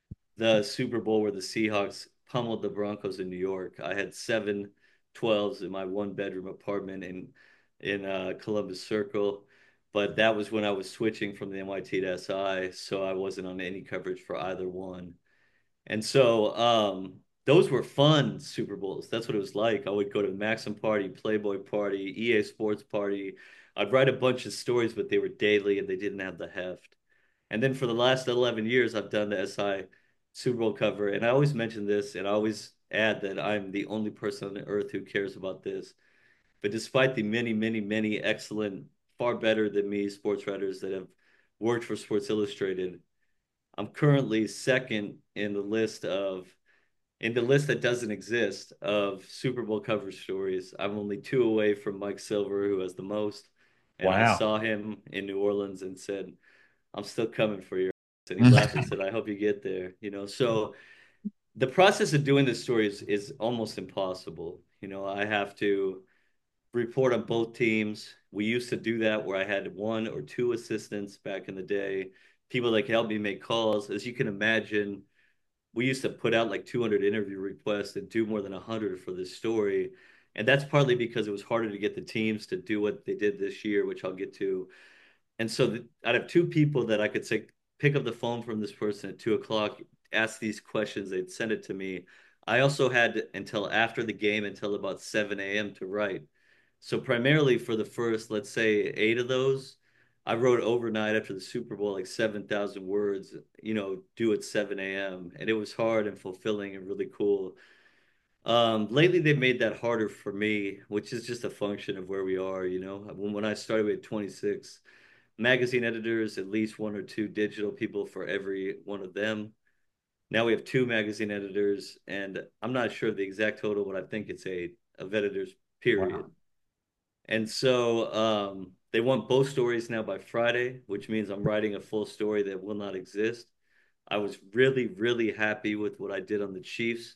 the Super Bowl where the Seahawks pummeled the Broncos in New York. I had seven twelves in my one bedroom apartment in in uh, Columbus Circle, but that was when I was switching from the N Y T to S I, so I wasn't on any coverage for either one. And so um, those were fun Super Bowls. That's what it was like. I would go to Maxim Party, Playboy Party, E A Sports Party. I'd write a bunch of stories, but they were daily and they didn't have the heft. And then for the last eleven years, I've done the S I Super Bowl cover. And I always mention this, and I always add that I'm the only person on the earth who cares about this. But despite the many, many, many excellent, far better than me sports writers that have worked for Sports Illustrated, I'm currently second in the list of in the list that doesn't exist of Super Bowl cover stories. I'm only two away from Mike Silver, who has the most. And I Wow. saw him in New Orleans and said, I'm still coming for you. And he laughed and said, I hope you get there. You know, so the process of doing this story is, is almost impossible. You know, I have to report on both teams. We used to do that where I had one or two assistants back in the day, people that could help me make calls. As you can imagine, we used to put out like two hundred interview requests and do more than one hundred for this story. And that's partly because it was harder to get the teams to do what they did this year, which I'll get to. And so the, I'd have two people that I could say, pick up the phone from this person at two o'clock, ask these questions, they'd send it to me. I also had until after the game, until about seven a.m. to write. So primarily for the first, let's say, eight of those, I wrote overnight after the Super Bowl, like seven thousand words, you know, due at seven a.m. And it was hard and fulfilling and really cool. Um, lately, they've made that harder for me, which is just a function of where we are, you know. When, when I started, we had twenty-six magazine editors, at least one or two digital people for every one of them. Now we have two magazine editors, and I'm not sure of the exact total, but I think it's eight of editors, period. Wow. And so um, they want both stories now by Friday, which means I'm writing a full story that will not exist. I was really, really happy with what I did on the Chiefs,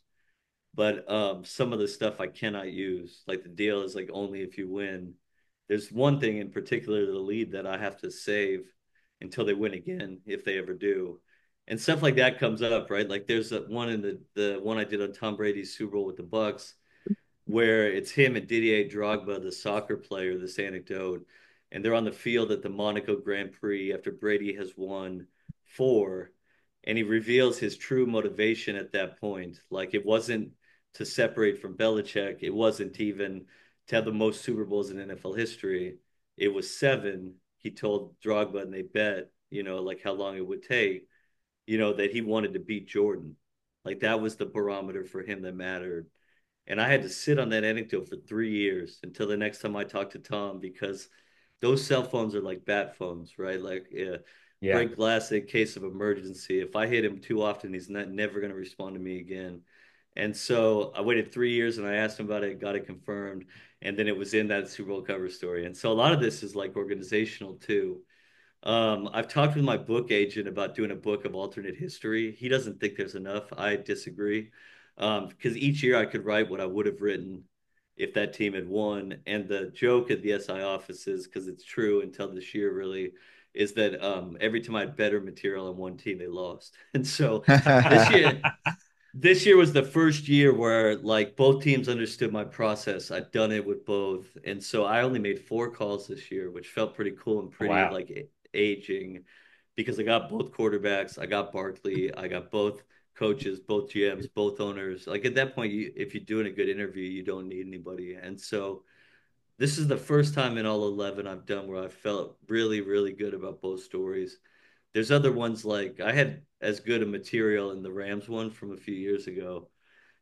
but um, some of the stuff I cannot use. Like the deal is like only if you win. There's one thing in particular, the lead, that I have to save until they win again, if they ever do. And stuff like that comes up, right? Like there's a, one in the the one I did on Tom Brady's Super Bowl with the Bucks, where it's him and Didier Drogba, the soccer player, this anecdote, and they're on the field at the Monaco Grand Prix after Brady has won four, and he reveals his true motivation at that point. Like it wasn't to separate from Belichick, it wasn't even to have the most Super Bowls in N F L history. It was seven. He told Drogba, and they bet, you know, like how long it would take, you know, that he wanted to beat Jordan. Like that was the barometer for him that mattered. And I had to sit on that anecdote for three years until the next time I talked to Tom, because those cell phones are like bat phones, right? Like, yeah, Yeah. break glass in case of emergency. If I hit him too often, he's not never going to respond to me again. And so I waited three years and I asked him about it, got it confirmed. And then it was in that Super Bowl cover story. And so a lot of this is like organizational too. Um, I've talked with my book agent about doing a book of alternate history. He doesn't think there's enough. I disagree. Um, because each year I could write what I would have written if that team had won. And the joke at the S I offices, because it's true until this year really, is that um, every time I had better material on one team, they lost. And so this year, this year was the first year where like both teams understood my process. I'd done it with both. And so I only made four calls this year, which felt pretty cool and pretty Wow. like aging, because I got both quarterbacks. I got Barkley. I got both coaches, both G Ms, both owners. Like at that point, you, if you're doing a good interview, you don't need anybody. And so this is the first time in all eleven I've done where I felt really, really good about both stories. There's other ones like I had as good a material in the Rams one from a few years ago,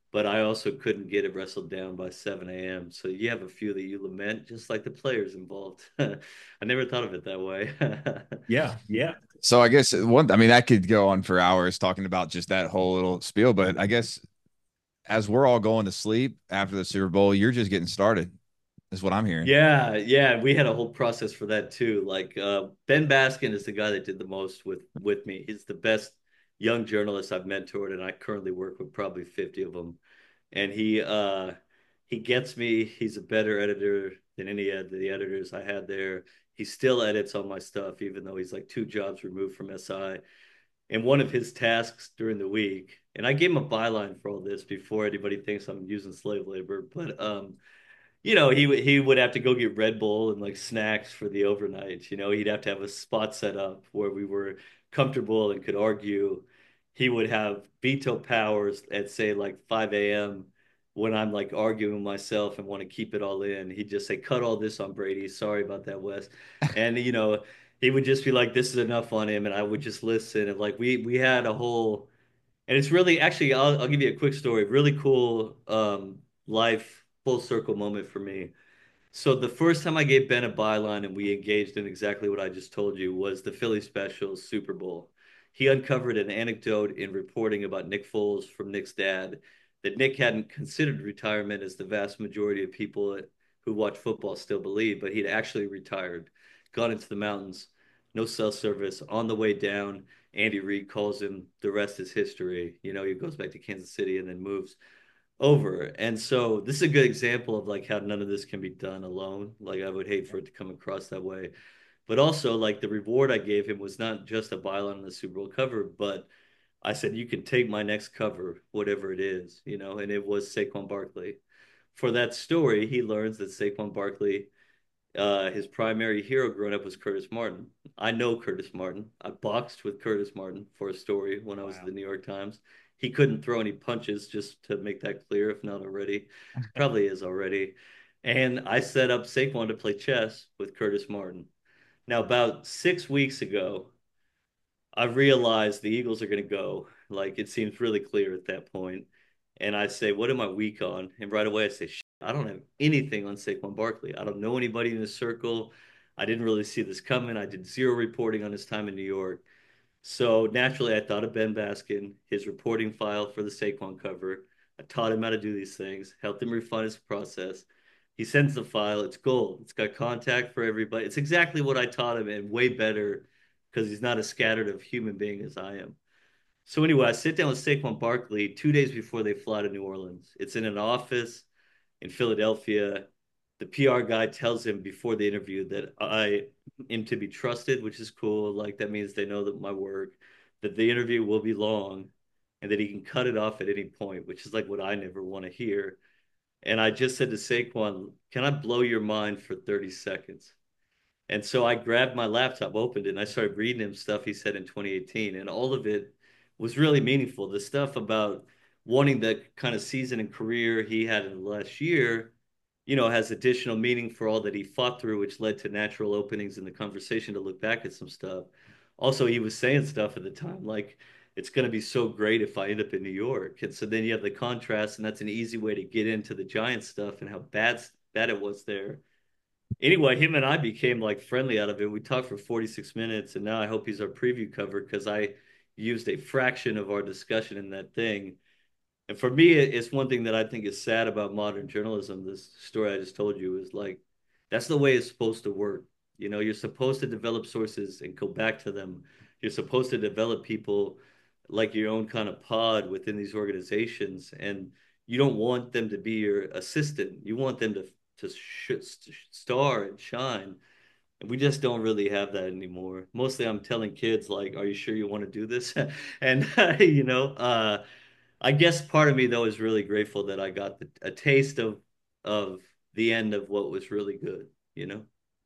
but I also couldn't get it wrestled down by seven a m. So you have a few that you lament, just like the players involved. I never thought of it that way. Yeah, yeah. So I guess one, I mean, that could go on for hours talking about just that whole little spiel, but I guess as we're all going to sleep after the Super Bowl, you're just getting started, is what I'm hearing. Yeah, yeah, we had a whole process for that too. Like uh, Ben Baskin is the guy that did the most with with me. He's the best young journalist I've mentored, and I currently work with probably fifty of them. And he uh, he gets me. He's a better editor than any of the editors I had there. He still edits all my stuff, even though he's like two jobs removed from S I. And one of his tasks during the week, and I gave him a byline for all this before anybody thinks I'm using slave labor, but um, you know, he he would have to go get Red Bull and like snacks for the overnight. You know, he'd have to have a spot set up where we were comfortable and could argue. He would have veto powers at say like five a m when I'm like arguing with myself and want to keep it all in. He'd just say, "Cut all this on Brady. Sorry about that, Wes." And you know, he would just be like, "This is enough on him," and I would just listen. And like we we had a whole, and it's really actually I'll I'll give you a quick story. Really cool um life full circle moment for me. So the first time I gave Ben a byline and we engaged in exactly what I just told you was the Philly Specials Super Bowl. He uncovered an anecdote in reporting about Nick Foles from Nick's dad that Nick hadn't considered retirement as the vast majority of people who watch football still believe, but he'd actually retired, gone into the mountains, no cell service, on the way down. Andy Reid calls him, the rest is history. You know, he goes back to Kansas City and then moves over. And so this is a good example of like how none of this can be done alone. Like I would hate for it to come across that way. But also like the reward I gave him was not just a byline on the Super Bowl cover, but I said, you can take my next cover, whatever it is, you know, and it was Saquon Barkley. For that story, he learns that Saquon Barkley, uh, his primary hero growing up was Curtis Martin. I know Curtis Martin. I boxed with Curtis Martin for a story when I was wow. at the New York Times. He couldn't throw any punches, just to make that clear, if not already. Probably is already. And I set up Saquon to play chess with Curtis Martin. Now, about six weeks ago, I realized the Eagles are going to go. Like, it seems really clear at that point. And I say, what am I weak on? And right away I say, I don't have anything on Saquon Barkley. I don't know anybody in the circle. I didn't really see this coming. I did zero reporting on his time in New York. So naturally, I thought of Ben Baskin, his reporting file for the Saquon cover. I taught him how to do these things, helped him refine his process. He sends the file. It's gold. It's got contact for everybody. It's exactly what I taught him and way better because he's not as scattered of human being as I am. So anyway, I sit down with Saquon Barkley two days before they fly to New Orleans. It's in an office in Philadelphia. The P R guy tells him before the interview that I am to be trusted, which is cool. Like that means they know that my work, that the interview will be long and that he can cut it off at any point, which is like what I never want to hear. And I just said to Saquon, can I blow your mind for thirty seconds? And so I grabbed my laptop, opened it, and I started reading him stuff he said in twenty eighteen. And all of it was really meaningful. The stuff about wanting the kind of season and career he had in the last year, you know, has additional meaning for all that he fought through, which led to natural openings in the conversation to look back at some stuff. Also, he was saying stuff at the time, like, it's going to be so great if I end up in New York. And so then you have the contrast, and that's an easy way to get into the Giants stuff and how bad, bad it was there. Anyway, him and I became like friendly out of it. We talked for forty-six minutes, and now I hope he's our preview cover because I used a fraction of our discussion in that thing. And for me, it's one thing that I think is sad about modern journalism. This story I just told you is like, that's the way it's supposed to work. You know, you're supposed to develop sources and go back to them. You're supposed to develop people like your own kind of pod within these organizations. And you don't want them to be your assistant. You want them to, to sh- star and shine. And we just don't really have that anymore. Mostly I'm telling kids like, are you sure you want to do this? and, you know, uh, I guess part of me though is really grateful that I got the, a taste of of the end of what was really good, you know?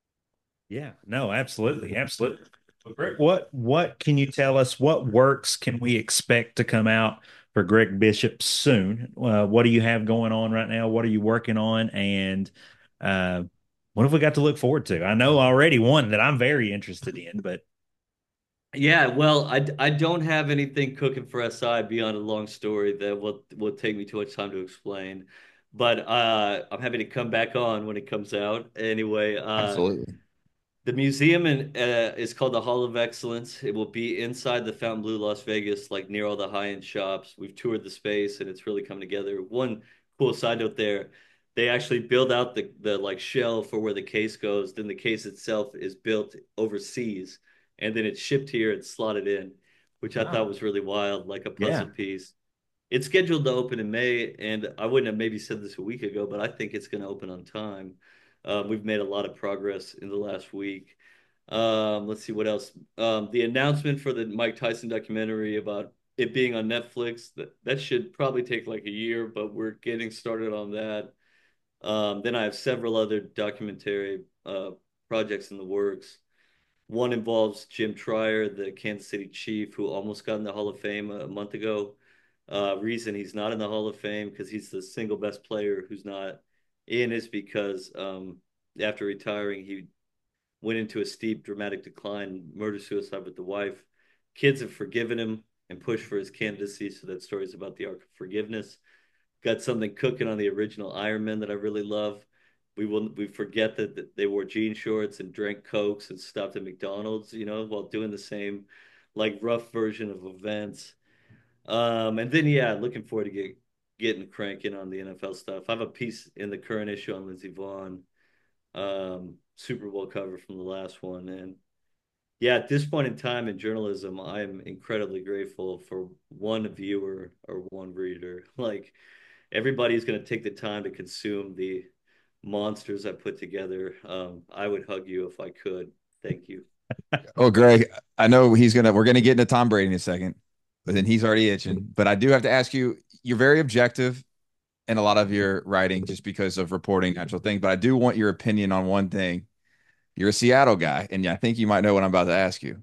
Yeah, no, absolutely, absolutely. Greg, what what can you tell us? What works can we expect to come out for Greg Bishop soon? Uh, what do you have going on right now? What are you working on? And uh, what have we got to look forward to? I know already one that I'm very interested in, but Yeah, well, I, I don't have anything cooking for S I beyond a long story that will will take me too much time to explain. But uh, I'm happy to come back on when it comes out. Anyway, uh, Absolutely. the museum in, uh, is called the Hall of Excellence. It will be inside the Fontainebleau, Las Vegas, like near all the high-end shops. We've toured the space and it's really come together. One cool side note there, they actually build out the the like shell for where the case goes. Then the case itself is built overseas, and then it's shipped here and slotted in, which I thought Wow. was really wild, like a Yeah. puzzle piece. It's scheduled to open in May, and I wouldn't have maybe said this a week ago, but I think it's going to open on time. Um, we've made a lot of progress in the last week. Um, let's see what else. Um, the announcement for the Mike Tyson documentary about it being on Netflix, that, that should probably take like a year, but we're getting started on that. Um, then I have several other documentary uh, projects in the works. One involves Jim Trier, the Kansas City Chief, who almost got in the Hall of Fame a, a month ago. Uh, reason he's not in the Hall of Fame because he's the single best player who's not in is because um, after retiring, he went into a steep, dramatic decline, murder suicide with the wife. Kids have forgiven him and pushed for his candidacy, so that story's about the arc of forgiveness. Got something cooking on the original Iron Man that I really love. We will we forget that, that they wore jean shorts and drank cokes and stuffed at McDonald's, you know, while doing the same like rough version of events. Um, and then yeah, looking forward to get getting cranking on the N F L stuff. I have a piece in the current issue on Lindsey Vaughn, um, Super Bowl cover from the last one, and yeah, at this point in time in journalism, I'm incredibly grateful for one viewer or one reader. Like everybody's going to take the time to consume the monsters I put together. Um, I would hug you if I could. Thank you. Oh, Greg, I know he's gonna. We're gonna get into Tom Brady in a second, but then he's already itching. But I do have to ask you. You're very objective in a lot of your writing, just because of reporting natural things. But I do want your opinion on one thing. You're a Seattle guy, and I think you might know what I'm about to ask you.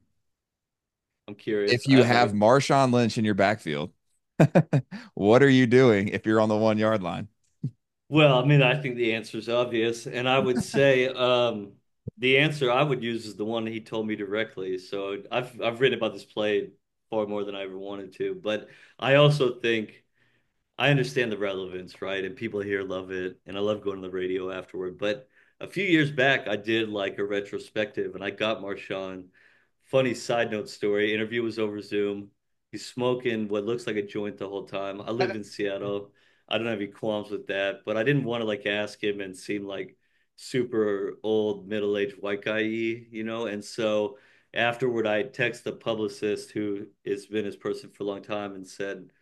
I'm curious. If you I have have a Marshawn Lynch in your backfield, what are you doing if you're on the one yard line? well, I mean, I think the answer is obvious, and I would say um, the answer I would use is the one he told me directly. So I've I've written about this play far more than I ever wanted to, but I also think I understand the relevance, right? And people here love it, and I love going to the radio afterward. But a few years back, I did like a retrospective, and I got Marshawn. Funny side note story: interview was over Zoom. He's smoking what looks like a joint the whole time. I lived in Seattle. I don't have any qualms with that, but I didn't want to like ask him and seem like super old, middle-aged white guy, you know. And so afterward, I text the publicist who has been his person for a long time and said,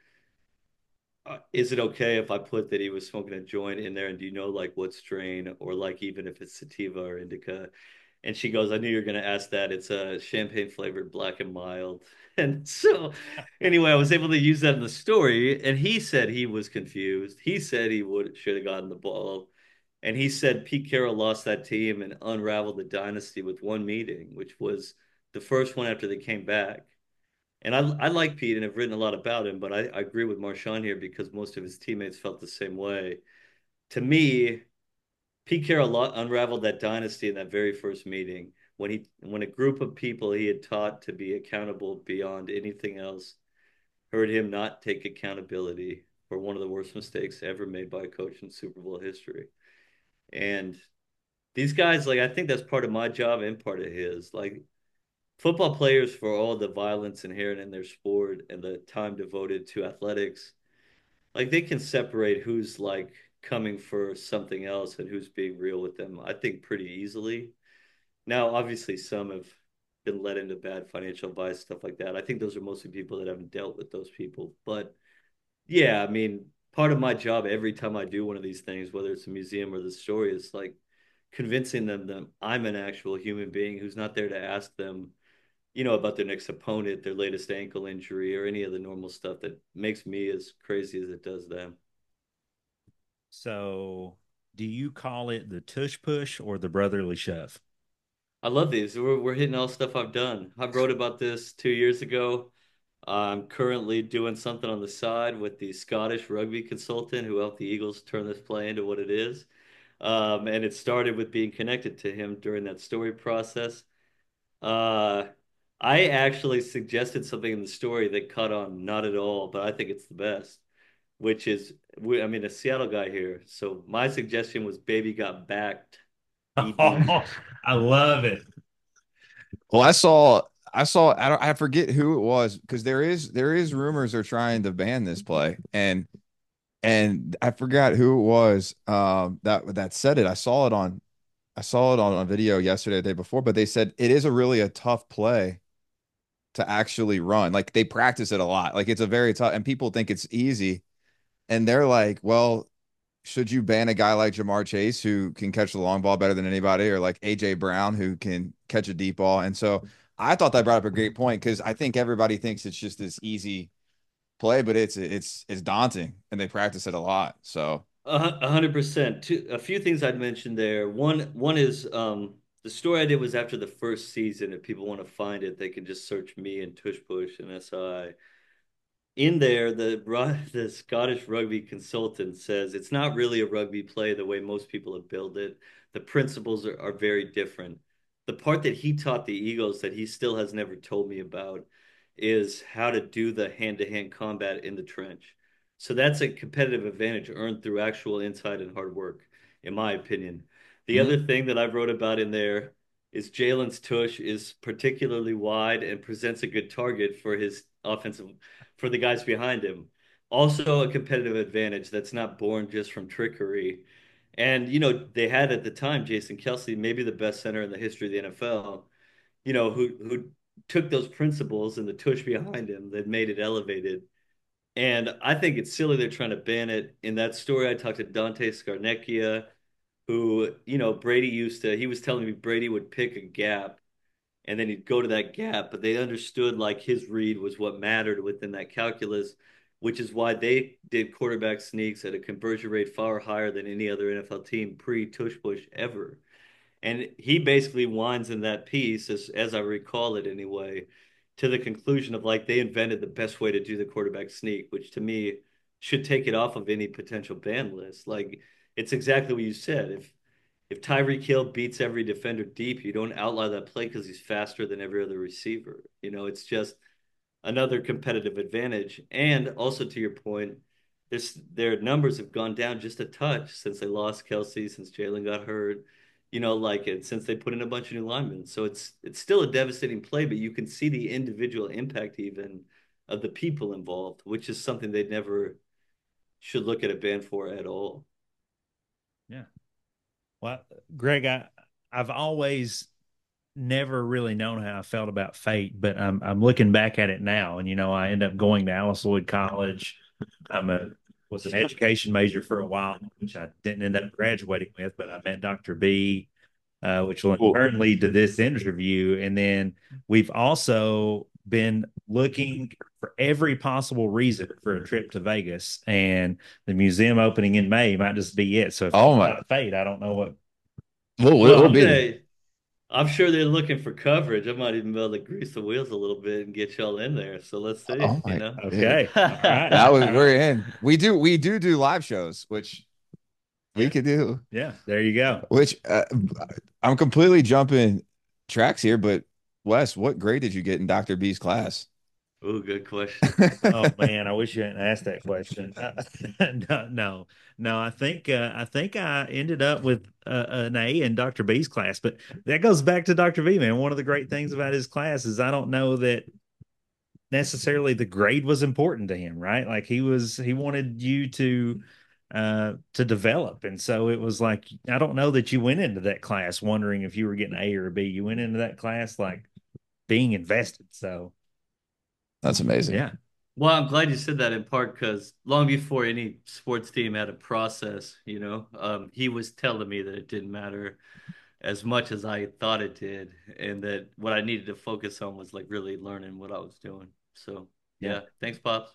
uh, is it okay if I put that he was smoking a joint in there? And do you know like what strain or like even if it's sativa or indica? And she goes, I knew you were going to ask that. It's a champagne flavored black and mild. And so, anyway, I was able to use that in the story. And he said he was confused. He said he would should have gotten the ball. And he said Pete Carroll lost that team and unraveled the dynasty with one meeting, which was the first one after they came back. And I I like Pete and have written a lot about him, but I, I agree with Marshawn here because most of his teammates felt the same way. To me, Pete Carroll unraveled that dynasty in that very first meeting when he when a group of people he had taught to be accountable beyond anything else heard him not take accountability for one of the worst mistakes ever made by a coach in Super Bowl history. And these guys, like I think that's part of my job and part of his. Like football players, for all the violence inherent in their sport and the time devoted to athletics, like they can separate who's like coming for something else and who's being real with them, I think, pretty easily. Now, obviously, some have been led into bad financial advice, stuff like that. I think those are mostly people that haven't dealt with those people. But yeah, I mean, part of my job every time I do one of these things, whether it's a museum or the story, is like convincing them that I'm an actual human being who's not there to ask them you know, about their next opponent, their latest ankle injury, or any of the normal stuff that makes me as crazy as it does them. So, do you call it the tush push or the brotherly shove? I love these. We're, we're hitting all stuff I've done. I wrote about this two years ago. I'm currently doing something on the side with the Scottish rugby consultant who helped the Eagles turn this play into what it is. Um, and it started with being connected to him during that story process. Uh, I actually suggested something in the story that caught on not at all, but I think it's the best, which is we, I mean a Seattle guy here. So my suggestion was Baby Got Backed, E D. Oh, I love it. Well, I saw I saw I don't I forget who it was because there is there is rumors they're trying to ban this play and and I forgot who it was um that that said it. I saw it on I saw it on a video yesterday, the day before, but they said it is a really a tough play to actually run. Like they practice it a lot. Like it's a very tough and people think it's easy and they're like, well, should you ban a guy like Jamar Chase who can catch the long ball better than anybody, or like A J Brown who can catch a deep ball? And so I thought that brought up a great point because I think everybody thinks it's just this easy play, but it's it's it's daunting, and they practice it a lot. So A hu- a hundred percent. Two, a few things I'd mentioned there. One, one is um, the story I did was after the first season. If people want to find it, they can just search me and Tush Push and S I. In there, the Ru- the Scottish rugby consultant says it's not really a rugby play the way most people have built it. The principles are, are very different. The part that he taught the Eagles that he still has never told me about is how to do the hand-to-hand combat in the trench. So that's a competitive advantage earned through actual insight and hard work, in my opinion. The Mhm. other thing that I wrote about in there is Jalen's tush is particularly wide and presents a good target for his offensive for the guys behind him. Also, a competitive advantage that's not born just from trickery. And, you know, they had at the time Jason Kelce, maybe the best center in the history of the N F L, you know, who who took those principles and the tush behind him that made it elevated. And I think it's silly they're trying to ban it. In that story, I talked to Dante Scarnecchia, who, you know, Brady used to, he was telling me Brady would pick a gap and then he'd go to that gap, but they understood like his read was what mattered within that calculus, which is why they did quarterback sneaks at a conversion rate far higher than any other N F L team pre tush push ever. And he basically winds in that piece, as as I recall it anyway, to the conclusion of like they invented the best way to do the quarterback sneak, which to me should take it off of any potential ban list. Like it's exactly what you said. If if Tyreek Hill beats every defender deep, you don't outlaw that play because he's faster than every other receiver. You know, it's just another competitive advantage. And also to your point, this their numbers have gone down just a touch since they lost Kelce, since Jalen got hurt, you know, like it since they put in a bunch of new linemen. So it's it's still a devastating play, but you can see the individual impact even of the people involved, which is something they never should look at a ban for at all. Yeah. Well, Greg, I I've always never really known how I felt about fate, but I'm I'm looking back at it now, and you know, I end up going to Alice Lloyd College. I'm a was an education major for a while, which I didn't end up graduating with, but I met Doctor B, uh, which will in turn lead to this interview. And then we've also been looking for every possible reason for a trip to Vegas, and the museum opening in May might just be it. So if Oh it's my, not fate, I don't know what. we'll, Well, we'll I'm be there. gonna I'm sure they're looking for coverage. I might even be able to grease the wheels a little bit and get y'all in there. So let's see, Oh you my, know. Okay, all right. that was we're in. We do we do do live shows, which we Yeah. could do. Yeah, there you go. Which uh, I'm completely jumping tracks here, but Wes, what grade did you get in Doctor B's class? Oh, good question. Oh man, I wish you hadn't asked that question. no, no, no. I think uh, I think I ended up with uh, an A in Doctor B's class, but that goes back to Doctor B, man. One of the great things about his class is I don't know that necessarily the grade was important to him, right? Like he was, he wanted you to uh to develop, and so it was like I don't know that you went into that class wondering if you were getting A or a B. You went into that class like being invested. So That's amazing. yeah. Well, I'm glad you said that in part because long before any sports team had a process, you know, um, he was telling me that it didn't matter as much as I thought it did, and that what I needed to focus on was like really learning what I was doing. So, Yeah. yeah, thanks, Pops.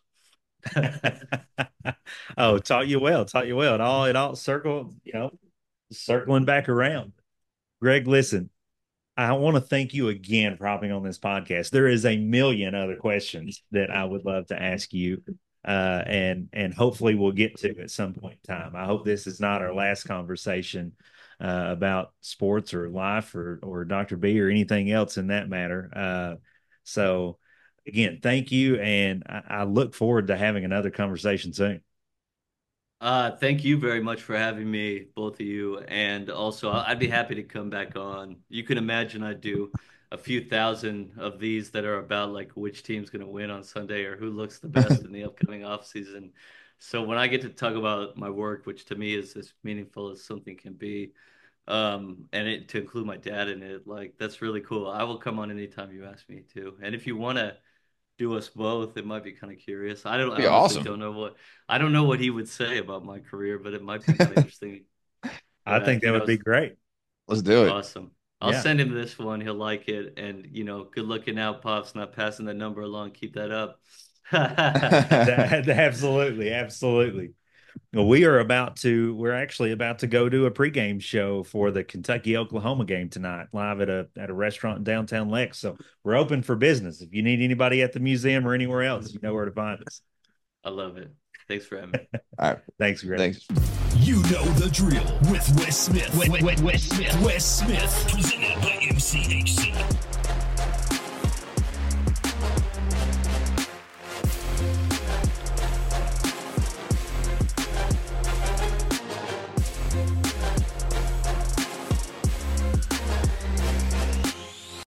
Oh, taught you well, taught you well. It all it all circle, you know, circling back around. Greg, listen, I want to thank you again for hopping on this podcast. There is a million other questions that I would love to ask you. Uh, and and hopefully we'll get to at some point in time. I hope this is not our last conversation uh, about sports or life or or Doctor B or anything else in that matter. Uh, So again, thank you. And I, I look forward to having another conversation soon. Uh, thank you very much for having me, both of you. And also, I'd be happy to come back on. You can imagine I do a few thousand of these that are about like which team's going to win on Sunday or who looks the best in the upcoming off season. So when I get to talk about my work, which to me is as meaningful as something can be, um, and it, to include my dad in it, like that's really cool. I will come on anytime you ask me to. And if you want to do us both, it might be kind of curious. I don't, I Be honestly awesome. don't know what I don't know what he would say about my career, but it might be kind of interesting. I But, think that you would know, be great. Let's do it. awesome. I'll Yeah. send him this one. He'll like it. And you know, good looking out, Pops, not passing that number along. Keep that up. That- absolutely, absolutely. Well, we are about to, we're actually about to go do a pregame show for the Kentucky Oklahoma game tonight, live at a at a restaurant in downtown Lex. So we're open for business. If you need anybody at the museum or anywhere else, you know where to find us. I love it. Thanks for having me. All right. Thanks, Greg. Thanks. You know the drill with Wes Smith. Wes, Wes, Wes Smith. Wes Smith. Presented by M C H C.